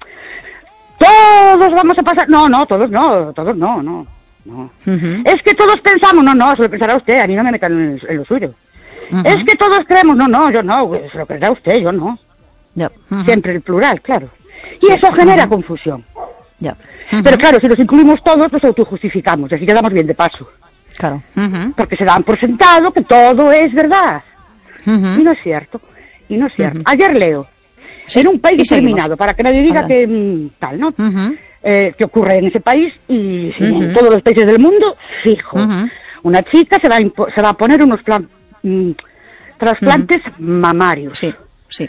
Todos vamos a pasar, no, no, todos no, todos no, no, no. Uh-huh. Es que todos pensamos, no, no, eso lo pensará usted, a mí no me metan en, en lo suyo. Uh-huh. Es que todos creemos, no, no, yo no, eso lo pensará usted, yo no. Yeah. Uh-huh. Siempre el plural, claro. Y sí. eso genera uh-huh. confusión. Yeah. Uh-huh. Pero claro, si los incluimos todos, nos autojustificamos, así quedamos bien de paso. Claro. Uh-huh. Porque se dan por sentado que todo es verdad. Uh-huh. Y no es cierto. Y no es cierto. Uh-huh. Ayer leo, sí. en un país determinado, para que nadie diga que mmm, tal, ¿no? Uh-huh. Eh, que ocurre en ese país y sí, uh-huh. en todos los países del mundo, fijo. Uh-huh. Una chica se va a, impo- se va a poner unos plan- mmm, trasplantes uh-huh. mamarios. Sí, sí.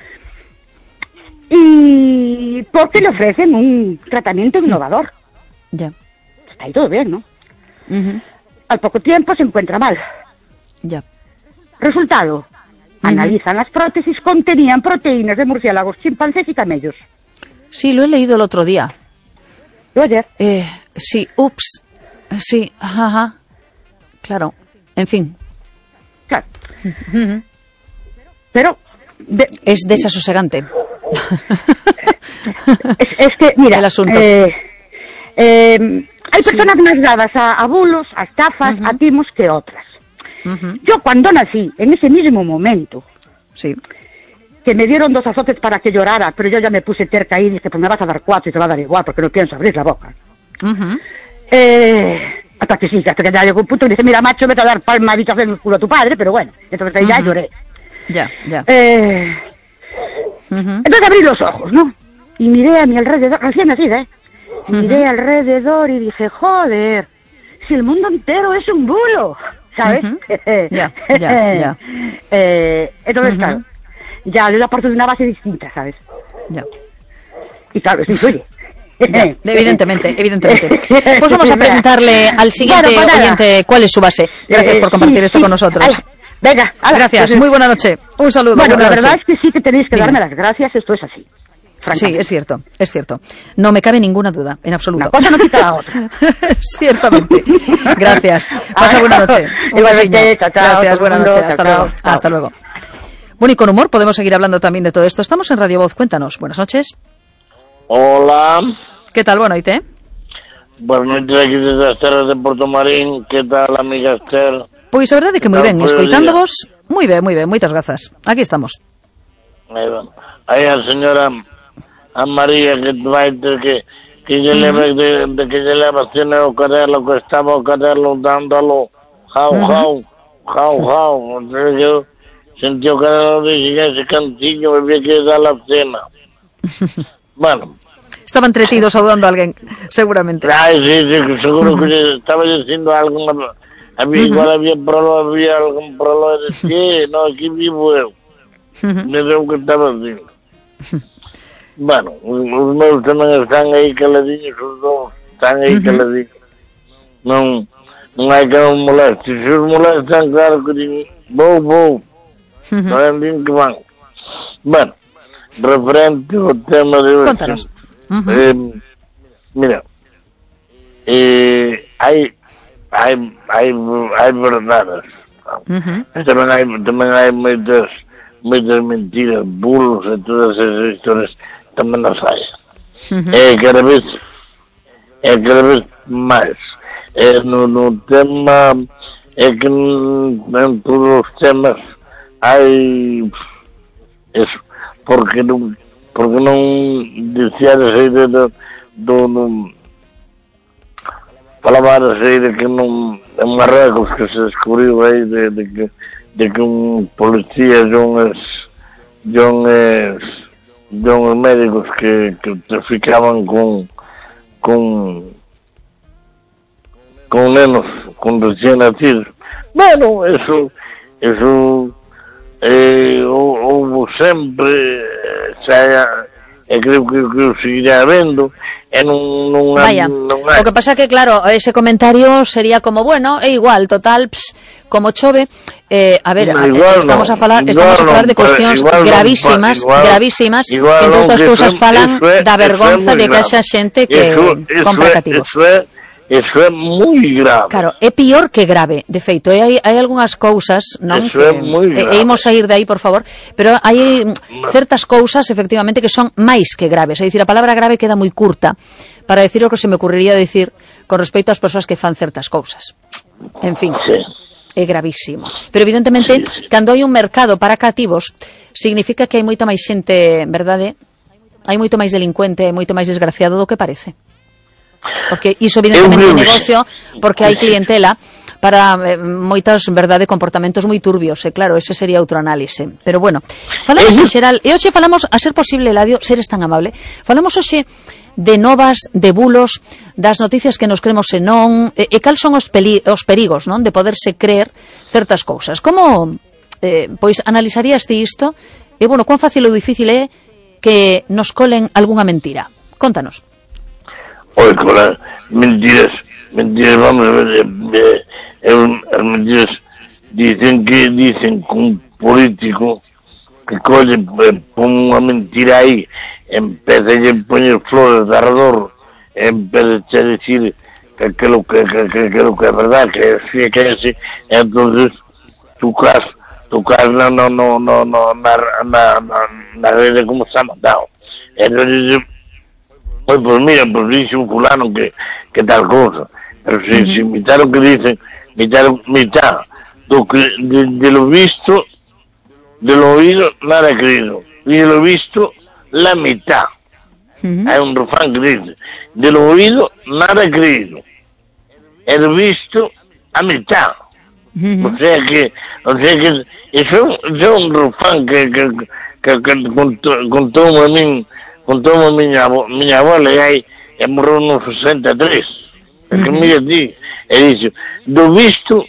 Y porque le ofrecen un tratamiento innovador. Ya. Está ahí todo bien, ¿no? Uh-huh. Al poco tiempo se encuentra mal. Ya. Resultado. Uh-huh. Analizan las prótesis, contenían proteínas de murciélagos, chimpancés y camellos. Sí, lo he leído el otro día. ¿Lo ayer? Eh, sí, ups. Sí, ajá, ajá. Claro. En fin. Claro. Uh-huh. Pero... De... Es desasosegante. es, es que, mira... El asunto. Eh, eh, hay personas sí. más dadas a, a bulos, a estafas, uh-huh. a timos que otras. Uh-huh. Yo cuando nací, en ese mismo momento, sí. que me dieron dos azotes para que llorara, pero yo ya me puse terca y dije, pues me vas a dar cuatro y te va a dar igual, porque no pienso abrir la boca. Uh-huh. Eh, hasta que sí, hasta que ya llegó un punto y dije, mira, macho, vete a dar palmaditas en el culo a tu padre, pero bueno, entonces ahí uh-huh. ya lloré. Ya, ya. Eh, uh-huh. Entonces abrí los ojos, ¿no? Y miré a mi alrededor, recién nacida, ¿eh? Uh-huh. Miré alrededor y dije, joder, si el mundo entero es un bulo, ¿sabes? Uh-huh. Ya, ya, ya. Eh, entonces, uh-huh. claro, ya le da parte de una base distinta, ¿sabes? Ya. Y claro, eso influye. Ya, evidentemente, evidentemente. Pues vamos a preguntarle al siguiente bueno, pues oyente cuál es su base. Gracias por compartir sí, esto sí. con nosotros. Ay, venga, ala, gracias, pues, muy buena noche. Un saludo. Bueno, la noche. verdad es que sí que tenéis que Dime. darme las gracias, esto es así. Sí, es cierto, es cierto. No me cabe ninguna duda, en absoluto. Una cosa no quita la otra. Ciertamente. Gracias. Pasa buena noche. Igualmente, chao, chao. Gracias, buena noche. Chao, Hasta chao, luego. chao. Hasta luego. Bueno, y con humor podemos seguir hablando también de todo esto. Estamos en Radio Voz, cuéntanos. Buenas noches. Hola. ¿Qué tal? Buenas noches. Buenas noches, aquí desde Esther de Puerto Marín. ¿Qué tal, amiga Esther? Pois a verdade é que moi ben, escoitándovos, moi ben, moi ben, moitas grazas. Aquí estamos. Aí, aí a señora a María que vai ter que que lle leve de, de que lle leva tiene o cadelo que estaba o cadelo dándolo jau jau jau, jau, entonces yo sentí o cara de ese cantillo, me había que dar la cena. Bueno. Estaba entretido saludando a alguien, seguramente. Ay, sí, sí, seguro que estaba diciendo algo, había, uh-huh. igual había problema, había algún problema de que, no, aquí vivo yo. Uh-huh. Me digo que estaba haciendo. Bueno, os meus tamén están aí caladinhos, os dous están aí uh-huh. caladinhos. Non, non hai que non moleste. Se os molestan, claro que din, vou, vou. Uh-huh. Non din que van. Bueno, referente ao tema de hoxe. Contanos. Uh-huh. Eh, mira, eh, hai, hai, hai, hai verdades. Uh-huh. Tamén hai, tamén hai moitas, moitas mentiras, bulos e todas esas historias tamén nas hai. Uh-huh. É cada vez, é cada vez máis. É no, no tema, é que en todos os temas hai eso, porque non porque non dicía a saída do, do, do falaba a saída que non en Marruecos que se descubriu aí de, de que de que un policía son es son es son os médicos que, que traficaban con con con nenos con recién nacidos. Bueno, eso eso eh, houve sempre xa, e creo que, que o seguirá vendo e non, non, Vaya, non hai... o que pasa que claro, ese comentario sería como, bueno, é igual, total, ps, como chove, eh, a ver, no, igual, estamos no, a falar estamos a falar de cuestións gravísimas, igual, gravísimas, igual, que entre outras cousas falan é, da vergonza de que haxa xente que eso, eso compra é, cativos. Eso é Eso é moi grave. Claro, é pior que grave, de feito, e hai, hai algunhas cousas, non? Eso que, é moi grave. E imos a ir de aí, por favor, pero hai certas cousas, efectivamente, que son máis que graves. É dicir, a palabra grave queda moi curta para decir o que se me ocurriría decir con respecto ás persoas que fan certas cousas. En fin, sí. É gravísimo. Pero, evidentemente, sí, sí. Cando hai un mercado para cativos, significa que hai moita máis xente, verdade? Hai moito máis delincuente, moito máis desgraciado do que parece. Porque iso evidentemente é negocio, porque hai clientela para eh, moitas, verdade, comportamentos moi turbios, e claro, ese sería outro análise. Pero bueno, falamos en xeral, e hoxe falamos, a ser posible, Eladio, seres tan amable, falamos hoxe de novas, de bulos, das noticias que nos cremos e non, e, e cal son os, peli, os perigos, non, de poderse creer certas cousas. Como, eh, pois, analizarías ti isto, e bueno, cuán fácil ou difícil é que nos colen algunha mentira? Contanos. Oye, con las mentiras, mentiras, vamos a ver, eh, eh, las mentiras dicen que, dicen que un político que coge, eh, pone una mentira ahí, empieza a poner flores de alrededor, empieza a decir que, que, lo, que, que, que, que lo que es verdad, que sí, que es así, entonces tu caso, tu caso no, no, no, no, no, na, na, na, na red como se ha matado. Entonces, pues, pues mira, pues dice un fulano que, que tal cosa, pero si, uh-huh. si mitad lo que dicen, mitad, mitad, lo que, de, de lo visto, de lo oído, nada creído, y de lo visto, la mitad. Uh-huh. Hay un refrán que dice, de lo oído, nada creído, el visto, a mitad. Uh-huh. O sea que, o sea que, eso es un refrán que, que, que, que contó, contó a mí, contou a miña, miña abuela e hai e morreu no sesenta e tres. É que mira ti, e dixo, do visto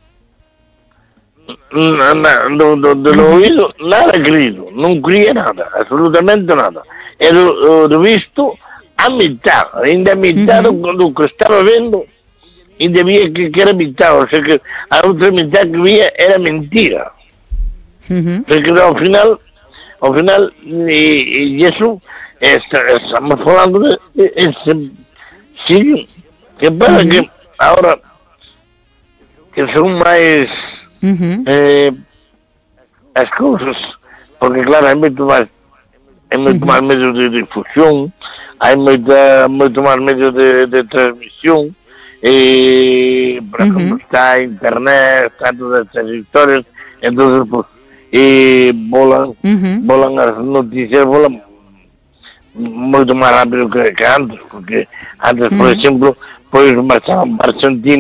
na, na, do, do, do, do oído nada querido, non cría nada, absolutamente nada. E do, do visto a mitad, ainda a mitad uh-huh. do, do que estaba vendo, e debía que, que era mitad, o sea que a outra mitad que vía era mentira. Uh-huh. O sea que ao final ao final e, e eso Esta, estamos falando de ese sí, que pasa uh-huh. que ahora que son máis uh-huh. eh, as cousas, porque claro, hai moito máis hai moito uh-huh. máis medios de difusión, hai moita, moito máis medios de, de transmisión, e por exemplo uh-huh. está internet, está todas estas historias, entonces pues e volan uh-huh. volan as noticias, volan moito máis rápido que, que antes, porque antes, por uh-huh. exemplo, pois marchaban para Argentina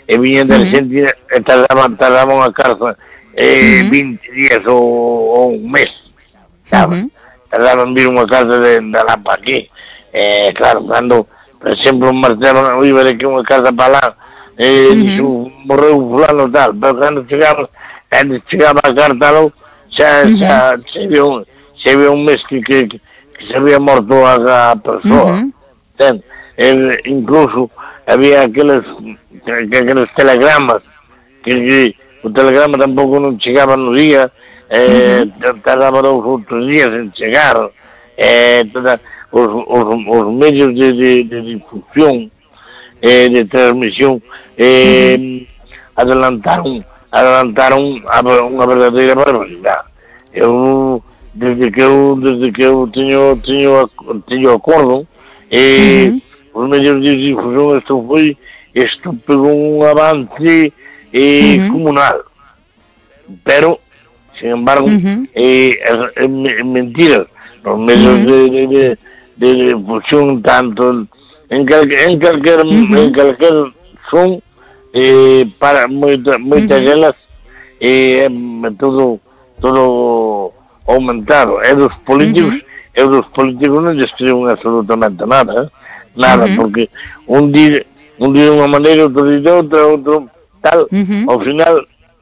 e viña de Argentina uh-huh. e tardaban, tardaban a carta eh, uh-huh. vinte días ou, ou un mes, sabe? Uh-huh. Tardaban vir unha carta de, de lá para aquí. Eh, claro, cando, por exemplo, un Marcelo iba de que unha carta para lá, eh, uh-huh. dixo, morreu fulano tal, pero cando chegaba, cando chegaba a carta lá, xa, uh-huh. xa, xa, había un, xa había un mes que, que, que se había morto a, a persoa. Uh-huh. Eh, incluso había aqueles, aqueles telegramas, que, que o telegrama tampouco non chegaba no día, eh, uh-huh. tardaba dous outros días en chegar, eh, toda, os, os, os medios de, de, de difusión, eh, de transmisión, eh, uh-huh. adelantaron, adelantaron a, unha verdadeira barbaridade. Eu, desde que eu, desde que eu teño, teño, teño acordo, eh, uh-huh. os medios de difusión, isto foi, isto pegou un avance, eh, uh-huh. comunal, pero sin embargo uh-huh. eh, es, es mentira los medios uh-huh. de, de, de, de difusión tanto en calquer en calquer, uh-huh. en calquer son eh, para moitas moitas uh-huh. delas eh, todo todo aumentado e dos políticos uh-huh. e dos políticos non describen absolutamente nada, eh? nada, uh-huh. porque un di un di de unha maneira, outro di de outra, outro tal, uh-huh. ao final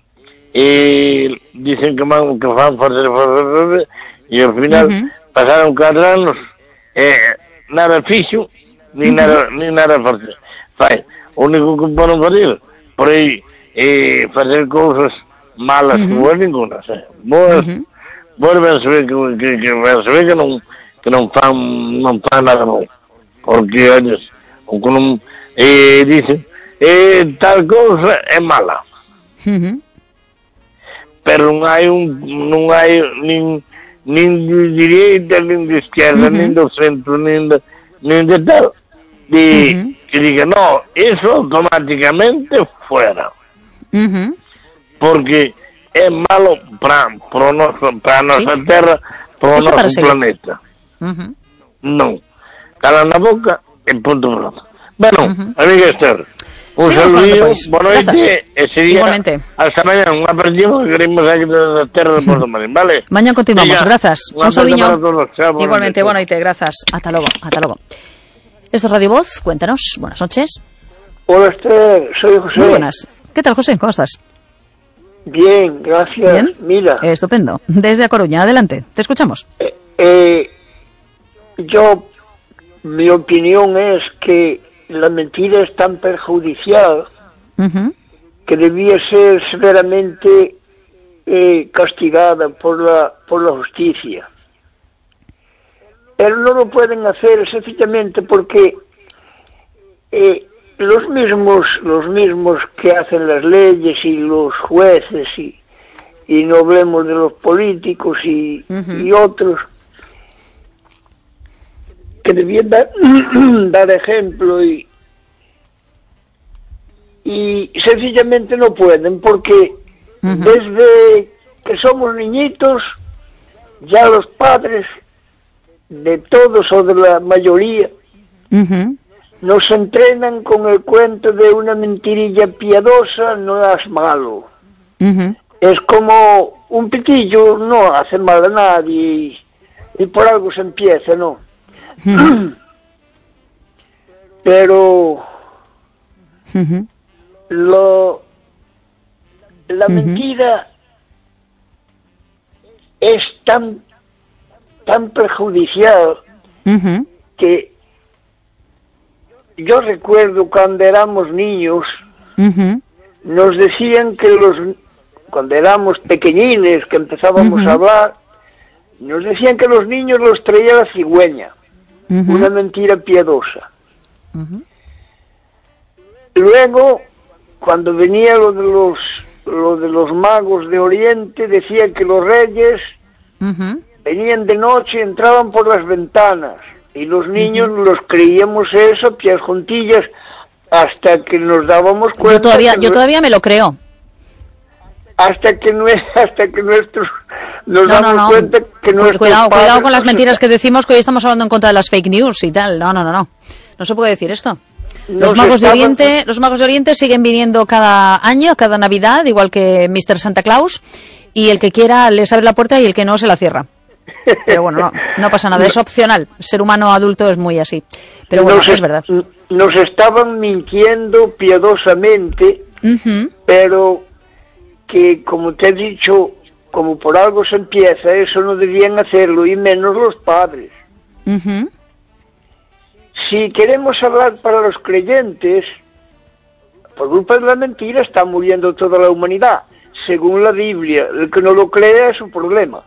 eh, dicen que van que van facer, facer e ao final uh-huh. pasaron catro anos eh, nada fixo ni uh-huh. nada ni nada facer fai, o único que poden fazer por aí eh, facer cousas malas uh-huh. boas ninguna, eh. boas uh-huh. boas ben saber que, que, que, ben saber que non que non fan non fan nada bom, porque olles o que non eh, dicen eh, tal cousa é mala, uh-huh. pero non hai un non hai nin nin de direita, nin de izquierda, uh-huh. nin do centro, nin de, nin de tal de, uh-huh. que diga, no, eso automáticamente fuera, uh-huh. porque é malo para para noso, para nosa ¿sí? terra, para o noso planeta. Uh-huh. Non, cala na boca e punto pronto. Bueno, uh-huh. amiga Esther, un sí, saludo, pues. Boa noite, e sería hasta mañana, un aperitivo que queremos aquí na terra de Porto Marín, vale? Mañana continuamos, grazas. Un saludiño. Igualmente, boa noite, grazas. Hasta logo, hasta logo. Esto es Radio Voz, cuéntanos, buenas noches. Hola Esther, soy José. Muy buenas. ¿Qué tal, José? ¿Cómo estás? Bien, gracias. Bien. Mira. Eh, estupendo. Desde A Coruña, adelante, te escuchamos. Eh, eh, yo, mi opinión es que la mentira es tan perjudicial uh-huh. que debía ser severamente eh, castigada por la por la justicia. Pero no lo pueden hacer sencillamente porque eh, los mismos los mismos que hacen las leyes y los jueces y, y no hablemos de los políticos y, uh-huh. y otros que debían dar, dar ejemplo y y sencillamente no pueden porque uh-huh. desde que somos niñitos ya los padres de todos o de la mayoría uh-huh. nos entrenan con el cuento de una mentirilla piadosa no es malo, uh-huh. es como un pitillo, no hace mal a nadie y, y por algo se empieza, ¿no? Uh-huh. Pero uh-huh. lo la uh-huh. mentira es tan tan perjudicial uh-huh. que yo recuerdo cuando éramos niños uh-huh. nos decían que los cuando éramos pequeñines que empezábamos uh-huh. a hablar nos decían que los niños los traía la cigüeña. Uh-huh. Una mentira piadosa. Uh-huh. Luego, cuando venía lo de los lo de los magos de Oriente, decían que los reyes uh-huh. venían de noche y entraban por las ventanas. Y los niños uh-huh. los creíamos eso, pies juntillas, hasta que nos dábamos cuenta. Yo todavía, que yo todavía me lo creo. Hasta que no, hasta que nuestros nos no, damos no, no. cuenta que nuestros cuidado, padres cuidado con las nos mentiras que decimos, que hoy estamos hablando en contra de las fake news y tal. No, no, no, no. No se puede decir esto. Los magos estaban... de Oriente, los magos de Oriente siguen viniendo cada año, cada Navidad, igual que míster Santa Claus, y el que quiera les abre la puerta y el que no se la cierra. Pero bueno, no, no pasa nada, es opcional. Ser humano adulto es muy así. Pero bueno, nos es verdad. Nos estaban mintiendo piadosamente, uh-huh. pero que, como te he dicho, como por algo se empieza, eso no debían hacerlo, y menos los padres. Uh-huh. Si queremos hablar para los creyentes, por culpa de la mentira está muriendo toda la humanidad, según la Biblia. El que no lo crea es un problema.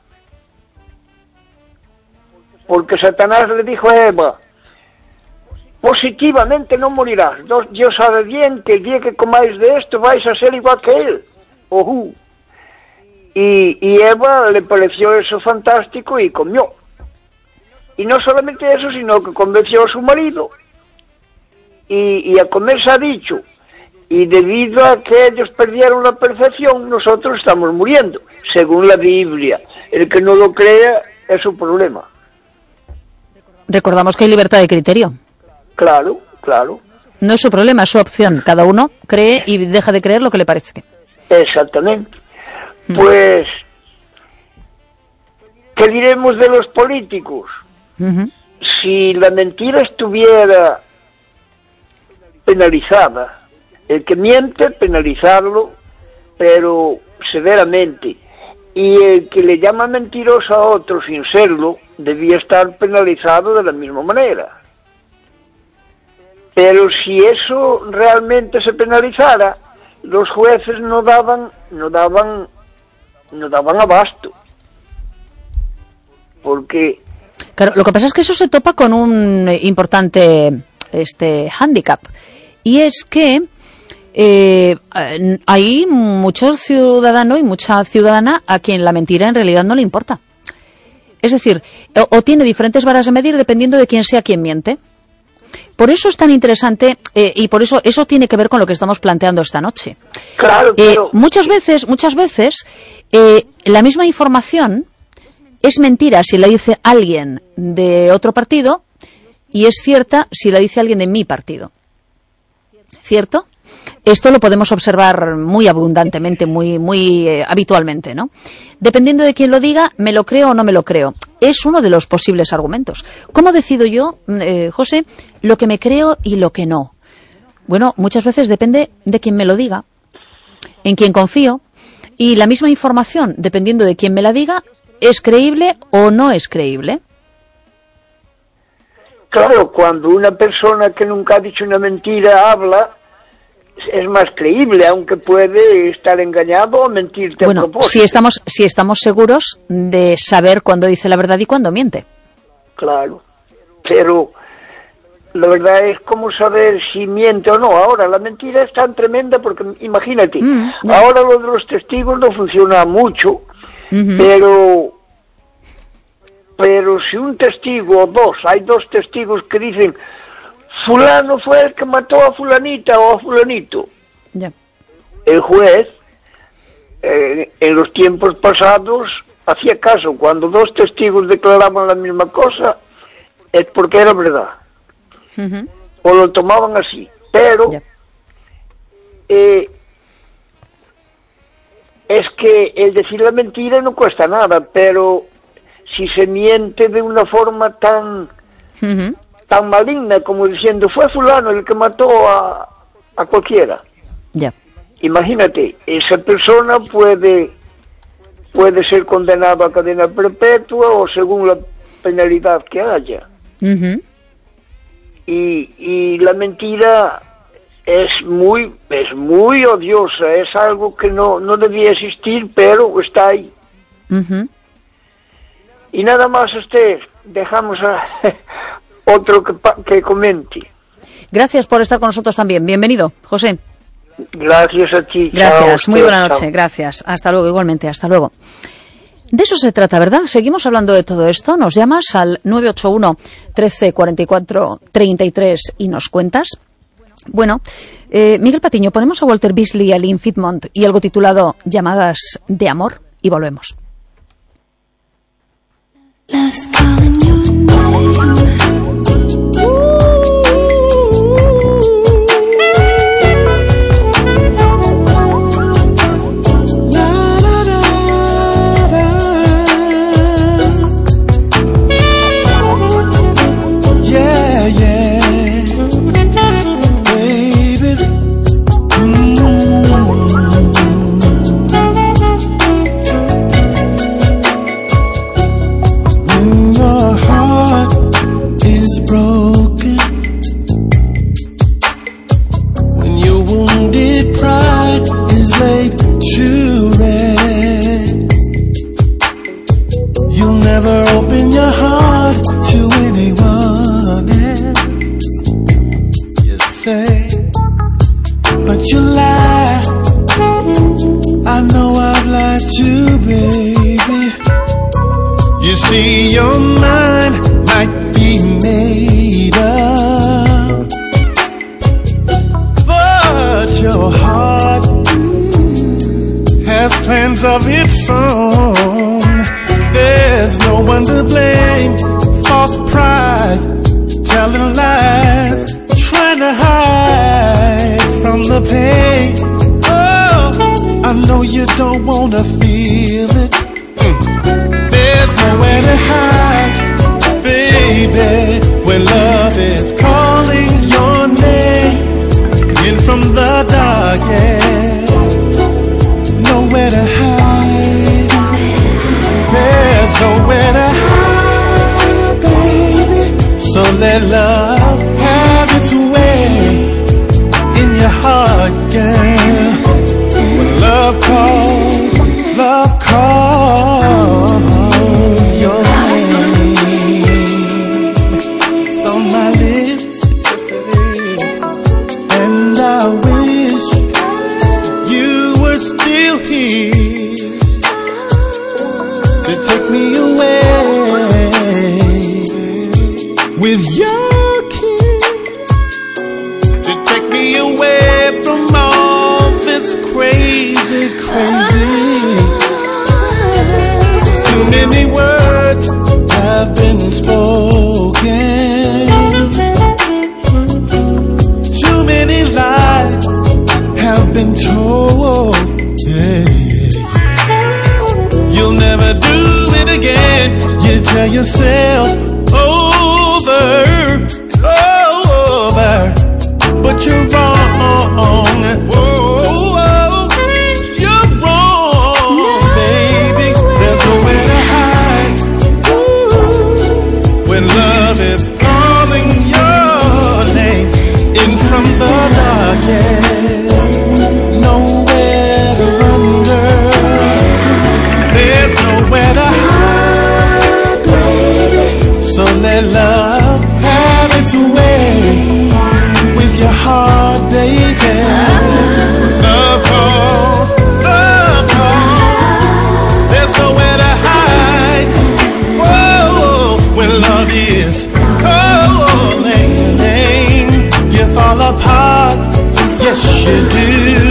Porque Satanás le dijo a Eva, positivamente no morirás. Dios sabe bien que el día que comáis de esto vais a ser igual que él. Uh-huh. Y, y Eva le pareció eso fantástico y comió. Y no solamente eso, sino que convenció a su marido. Y, y a comer se ha dicho. Y debido a que ellos perdieron la percepción, nosotros estamos muriendo, según la Biblia. El que no lo crea es su problema. Recordamos que hay libertad de criterio. Claro, claro. No es su problema, es su opción. Cada uno cree y deja de creer lo que le parece. Exactamente. Mm. Pues, ¿qué diremos de los políticos? Uh-huh. Si la mentira estuviera penalizada, el que miente, penalizarlo, pero severamente. Y el que le llama mentiroso a otro sin serlo, debía estar penalizado de la misma manera. Pero si eso realmente se penalizara, los jueces no daban, no daban, no daban abasto. Porque... Claro, lo que pasa es que eso se topa con un importante este hándicap, y es que eh, hay mucho ciudadano y mucha ciudadana a quien la mentira en realidad no le importa. Es decir, o, o tiene diferentes varas de medir dependiendo de quién sea quien miente. Por eso es tan interesante eh, y por eso eso tiene que ver con lo que estamos planteando esta noche. Claro, pero... eh, muchas veces, muchas veces eh, la misma información es mentira si la dice alguien de otro partido y es cierta si la dice alguien de mi partido. ¿Cierto? Esto lo podemos observar muy abundantemente, muy muy eh, habitualmente, ¿no? Dependiendo de quién lo diga, me lo creo o no me lo creo. Es uno de los posibles argumentos. ¿Cómo decido yo, eh, José, lo que me creo y lo que no? Bueno, muchas veces depende de quién me lo diga, en quién confío, y la misma información, dependiendo de quién me la diga, ¿es creíble o no es creíble? Claro, cuando una persona que nunca ha dicho una mentira habla, es más creíble, aunque puede estar engañado o mentirte bueno, a propósito. si estamos, si estamos seguros de saber cuándo dice la verdad y cuándo miente. Claro, pero la verdad es como saber si miente o no. Ahora, la mentira es tan tremenda porque, imagínate, mm, no. ahora lo de los testigos no funciona mucho, uh-huh. pero... Pero si un testigo o dos, hay dos testigos que dicen fulano fue el que mató a fulanita o a fulanito, yeah. el juez eh, en los tiempos pasados hacía caso. Cuando dos testigos declaraban la misma cosa es porque era verdad, uh-huh. o lo tomaban así. Pero yeah. eh, es que el decir la mentira no cuesta nada, pero si se miente de una forma tan uh-huh. tan maligna como diciendo fue fulano el que mató a, a cualquiera, yeah. imagínate, esa persona puede puede ser condenada a cadena perpetua o según la penalidad que haya. Uh-huh. y, y la mentira es muy es muy odiosa, es algo que no, no debía existir, pero está ahí. Uh-huh. Y nada más, usted, dejamos a otro que, que comente. Gracias por estar con nosotros también. Bienvenido, José. Gracias a ti. Gracias, chao, muy buena noche. chao. Gracias. Hasta luego, igualmente, hasta luego. De eso se trata, ¿verdad? Seguimos hablando de todo esto. Nos llamas al nueve ocho uno, trece, cuarenta y cuatro, treinta y tres y nos cuentas. Bueno, eh, Miguel Patiño, ponemos a Walter Beasley y a Lynn Fitmont y algo titulado Llamadas de Amor y volvemos. Love's calling your name. Ooh. You see, your mind might be made up, but your heart has plans of its own. There's no one to blame. False pride, telling lies, trying to hide from the pain. Oh, I know you don't wanna feel it. Mm. There's nowhere to hide, baby, when love is calling your name. In from the dark, yes, nowhere to hide. There's nowhere to hide, baby. So let love have its way in your heart, girl. When love calls, love calls your name. It's on my lips, and I wish you were still here to take me away with your kiss, to take me away from all this crazy, crazy. There's too many words have been spoken, too many lies have been told. Yeah, yeah, yeah. You'll never do it again, you tell yourself over, over, but you're wrong. Whoa, you're wrong, baby. There's nowhere to hide when love is calling your name in from the dark. Yes, nowhere to run, girl. There's nowhere to hide, baby. So let love have its way with your heart, baby. Love calls, love calls. There's nowhere to hide. Whoa, when love is calling your name, you fall apart. Yes, you do.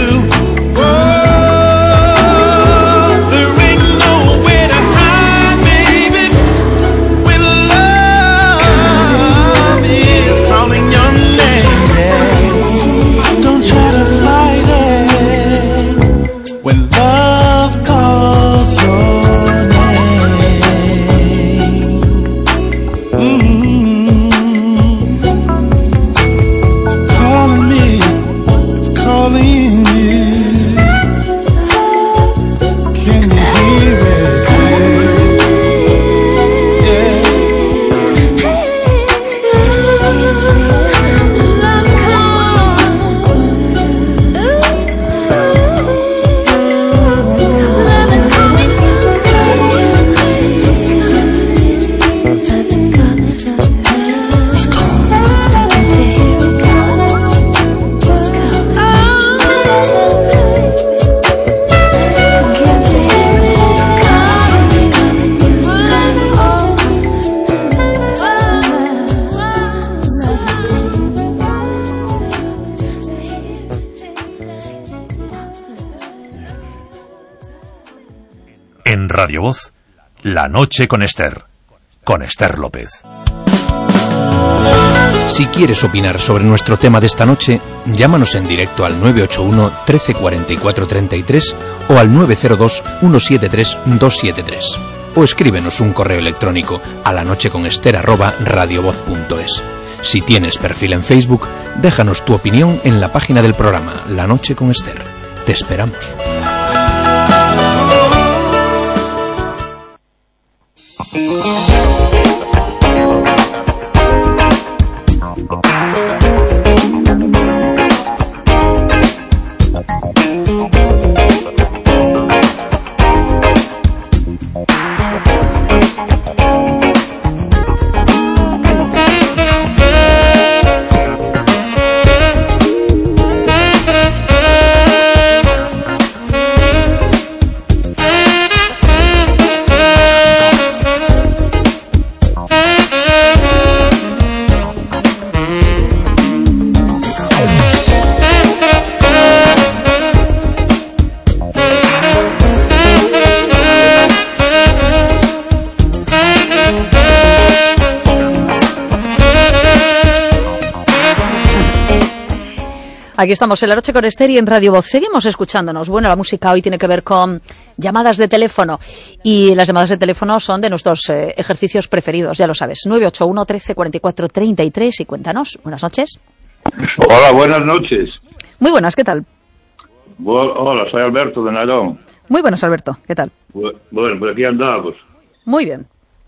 En Radio Voz, La Noche con Esther, con Esther López. Si quieres opinar sobre nuestro tema de esta noche, llámanos en directo al nueve ocho uno, trece cuarenta y cuatro treinta y tres o al nueve cero dos, uno siete tres, dos siete tres. O escríbenos un correo electrónico a lanocheconester arroba radiovoz punto es. Si tienes perfil en Facebook, déjanos tu opinión en la página del programa La Noche con Esther. Te esperamos. Aquí estamos en La Noche con Esther y en Radio Voz. Seguimos escuchándonos. Bueno, la música hoy tiene que ver con llamadas de teléfono. Y las llamadas de teléfono son de nuestros eh, ejercicios preferidos, ya lo sabes. nueve ocho uno, trece, cuarenta y cuatro, treinta y tres y cuéntanos. Buenas noches. Hola, buenas noches. Muy buenas, ¿qué tal? Bu- Hola, soy Alberto de Narón. Muy buenas, Alberto, ¿qué tal? Bu- Bueno, por aquí andamos. Muy bien.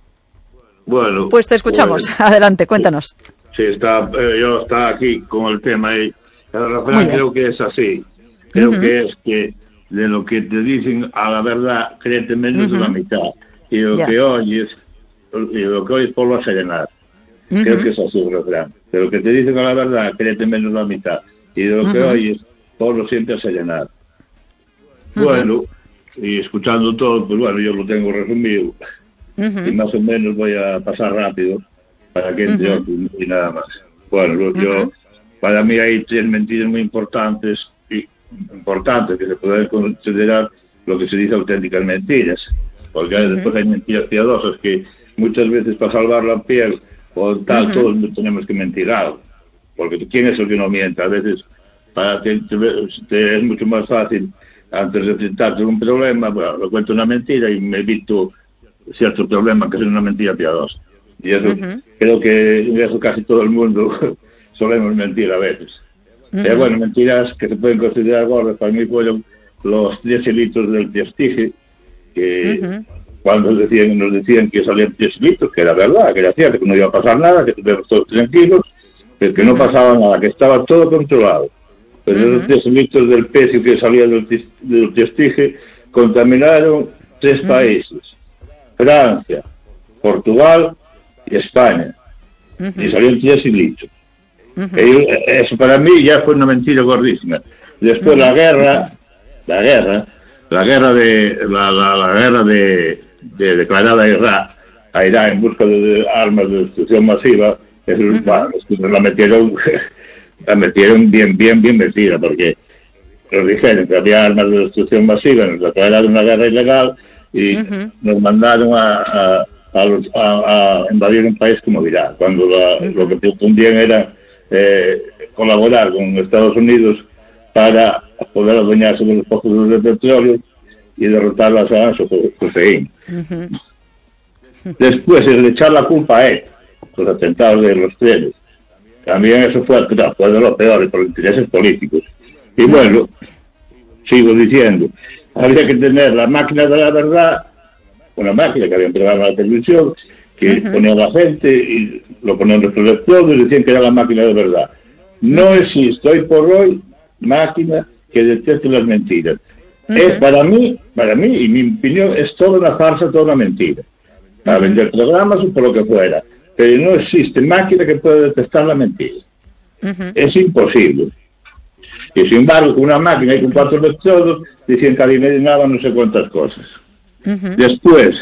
Bueno. Pues te escuchamos. Pues, Adelante, cuéntanos. sí, está, eh, yo está aquí con el tema y el refrán creo que es así. Creo Uh-huh. que es que de lo que te dicen a la verdad, créete menos de Uh-huh. la mitad. Y lo Ya. que oyes, y lo que oyes por lo a serenar. Uh-huh. Creo que es así el refrán. De lo que te dicen a la verdad, créete menos de la mitad. Y de lo que Uh-huh. oyes, por lo siempre a serenar. Uh-huh. Bueno, y escuchando todo, pues bueno, yo lo tengo resumido. Uh-huh. Y más o menos voy a pasar rápido para que entre Ujú. otro y nada más. Bueno, lo- yo, Ujú. para mí hay tres mentiras muy importantes y importantes que se pueden considerar lo que se dice auténticas mentiras, porque hay- Ujú. después hay mentiras piadosas que muchas veces para salvar la piel o tal, Ujú. todos tenemos que mentir algo, porque ¿quién es el que no miente? A veces para que te, te- es mucho más fácil antes de tratarte un problema, bueno, lo cuento una mentira y me evito cierto problema que es una mentira piadosa. Y eso, Ujú. creo que en eso casi todo el mundo solemos mentir a veces. Ujú. Pero bueno, mentiras que se pueden considerar gordas, para mí fueron los diez litros del prestige, que Ujú. cuando decían, nos decían que salían diez litros, que era verdad, que era cierto, que no iba a pasar nada, que estuvimos todos tranquilos, pero que no Ujú. pasaba nada, que estaba todo controlado. Pero Ujú. esos diez litros del pecio que salía del, tis- del prestige contaminaron tres Ujú. países: Francia, Portugal y España. Ujú. Y salieron diez litros. Ujú. Y eso para mí ya fue una mentira gordísima. Después la guerra, la guerra, la guerra de la, la, la guerra de, de declarada a Irak, a Irán en busca de, de armas de destrucción masiva, eso, Ujú. bueno, es que la metieron, la metieron bien, bien, bien metida, porque nos dijeron que había armas de destrucción masiva, nos declararon una guerra ilegal y Ujú. nos mandaron a, a, a, los- a- a invadir un país como Irak, cuando la- Ujú. lo que pretendían era eh, colaborar con Estados Unidos para poder adueñarse de los pozos de petróleo y derrotar a Saddam Hussein. Ujú. Después, el de echar la culpa a él, los atentados de los trenes, también eso fue, claro, fue de lo peor, por intereses políticos. Y bueno, sigo diciendo, había que tener la máquina de la verdad, una máquina que había entregado a la televisión, que Ujú. ponía a la gente y lo ponían en los electrodos y decían que era la máquina de verdad. No existe hoy por hoy máquina que detecte las mentiras. Ujú. Es para mí, para mí, y mi opinión, es toda una farsa, toda una mentira. Para Ujú. vender programas o por lo que fuera. Pero no existe máquina que pueda detectar la mentira. Ujú. Es imposible. Y sin embargo, con una máquina y con cuatro electrodos, decían que adivinaba no sé cuántas cosas. Ujú. Después,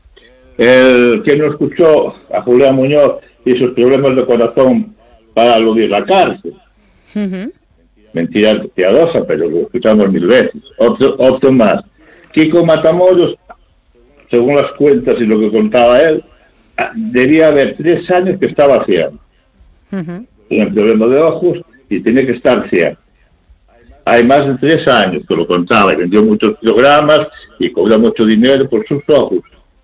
el que no escuchó a Julián Muñoz y sus problemas de corazón para aludir la cárcel. Ujú. Mentira piadosa, pero lo escuchamos mil veces. Otro, otro más. Kiko Matamoros, según las cuentas y lo que contaba él, ah, debía haber tres años que estaba ciego. Ujú. Tenía problema de ojos y tenía que estar ciego. Hay más de tres años que lo contaba y vendió muchos programas y cobró mucho dinero por sus ojos.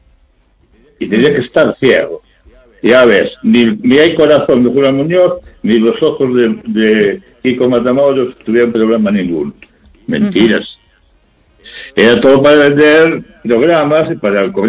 Y tenía que estar ciego. Ya ves, ni, ni hay corazón de Julián Muñoz, ni los ojos de, de Kiko Matamoros tuvieron problema ninguno. Mentiras. Era todo para vender programas y para cobrar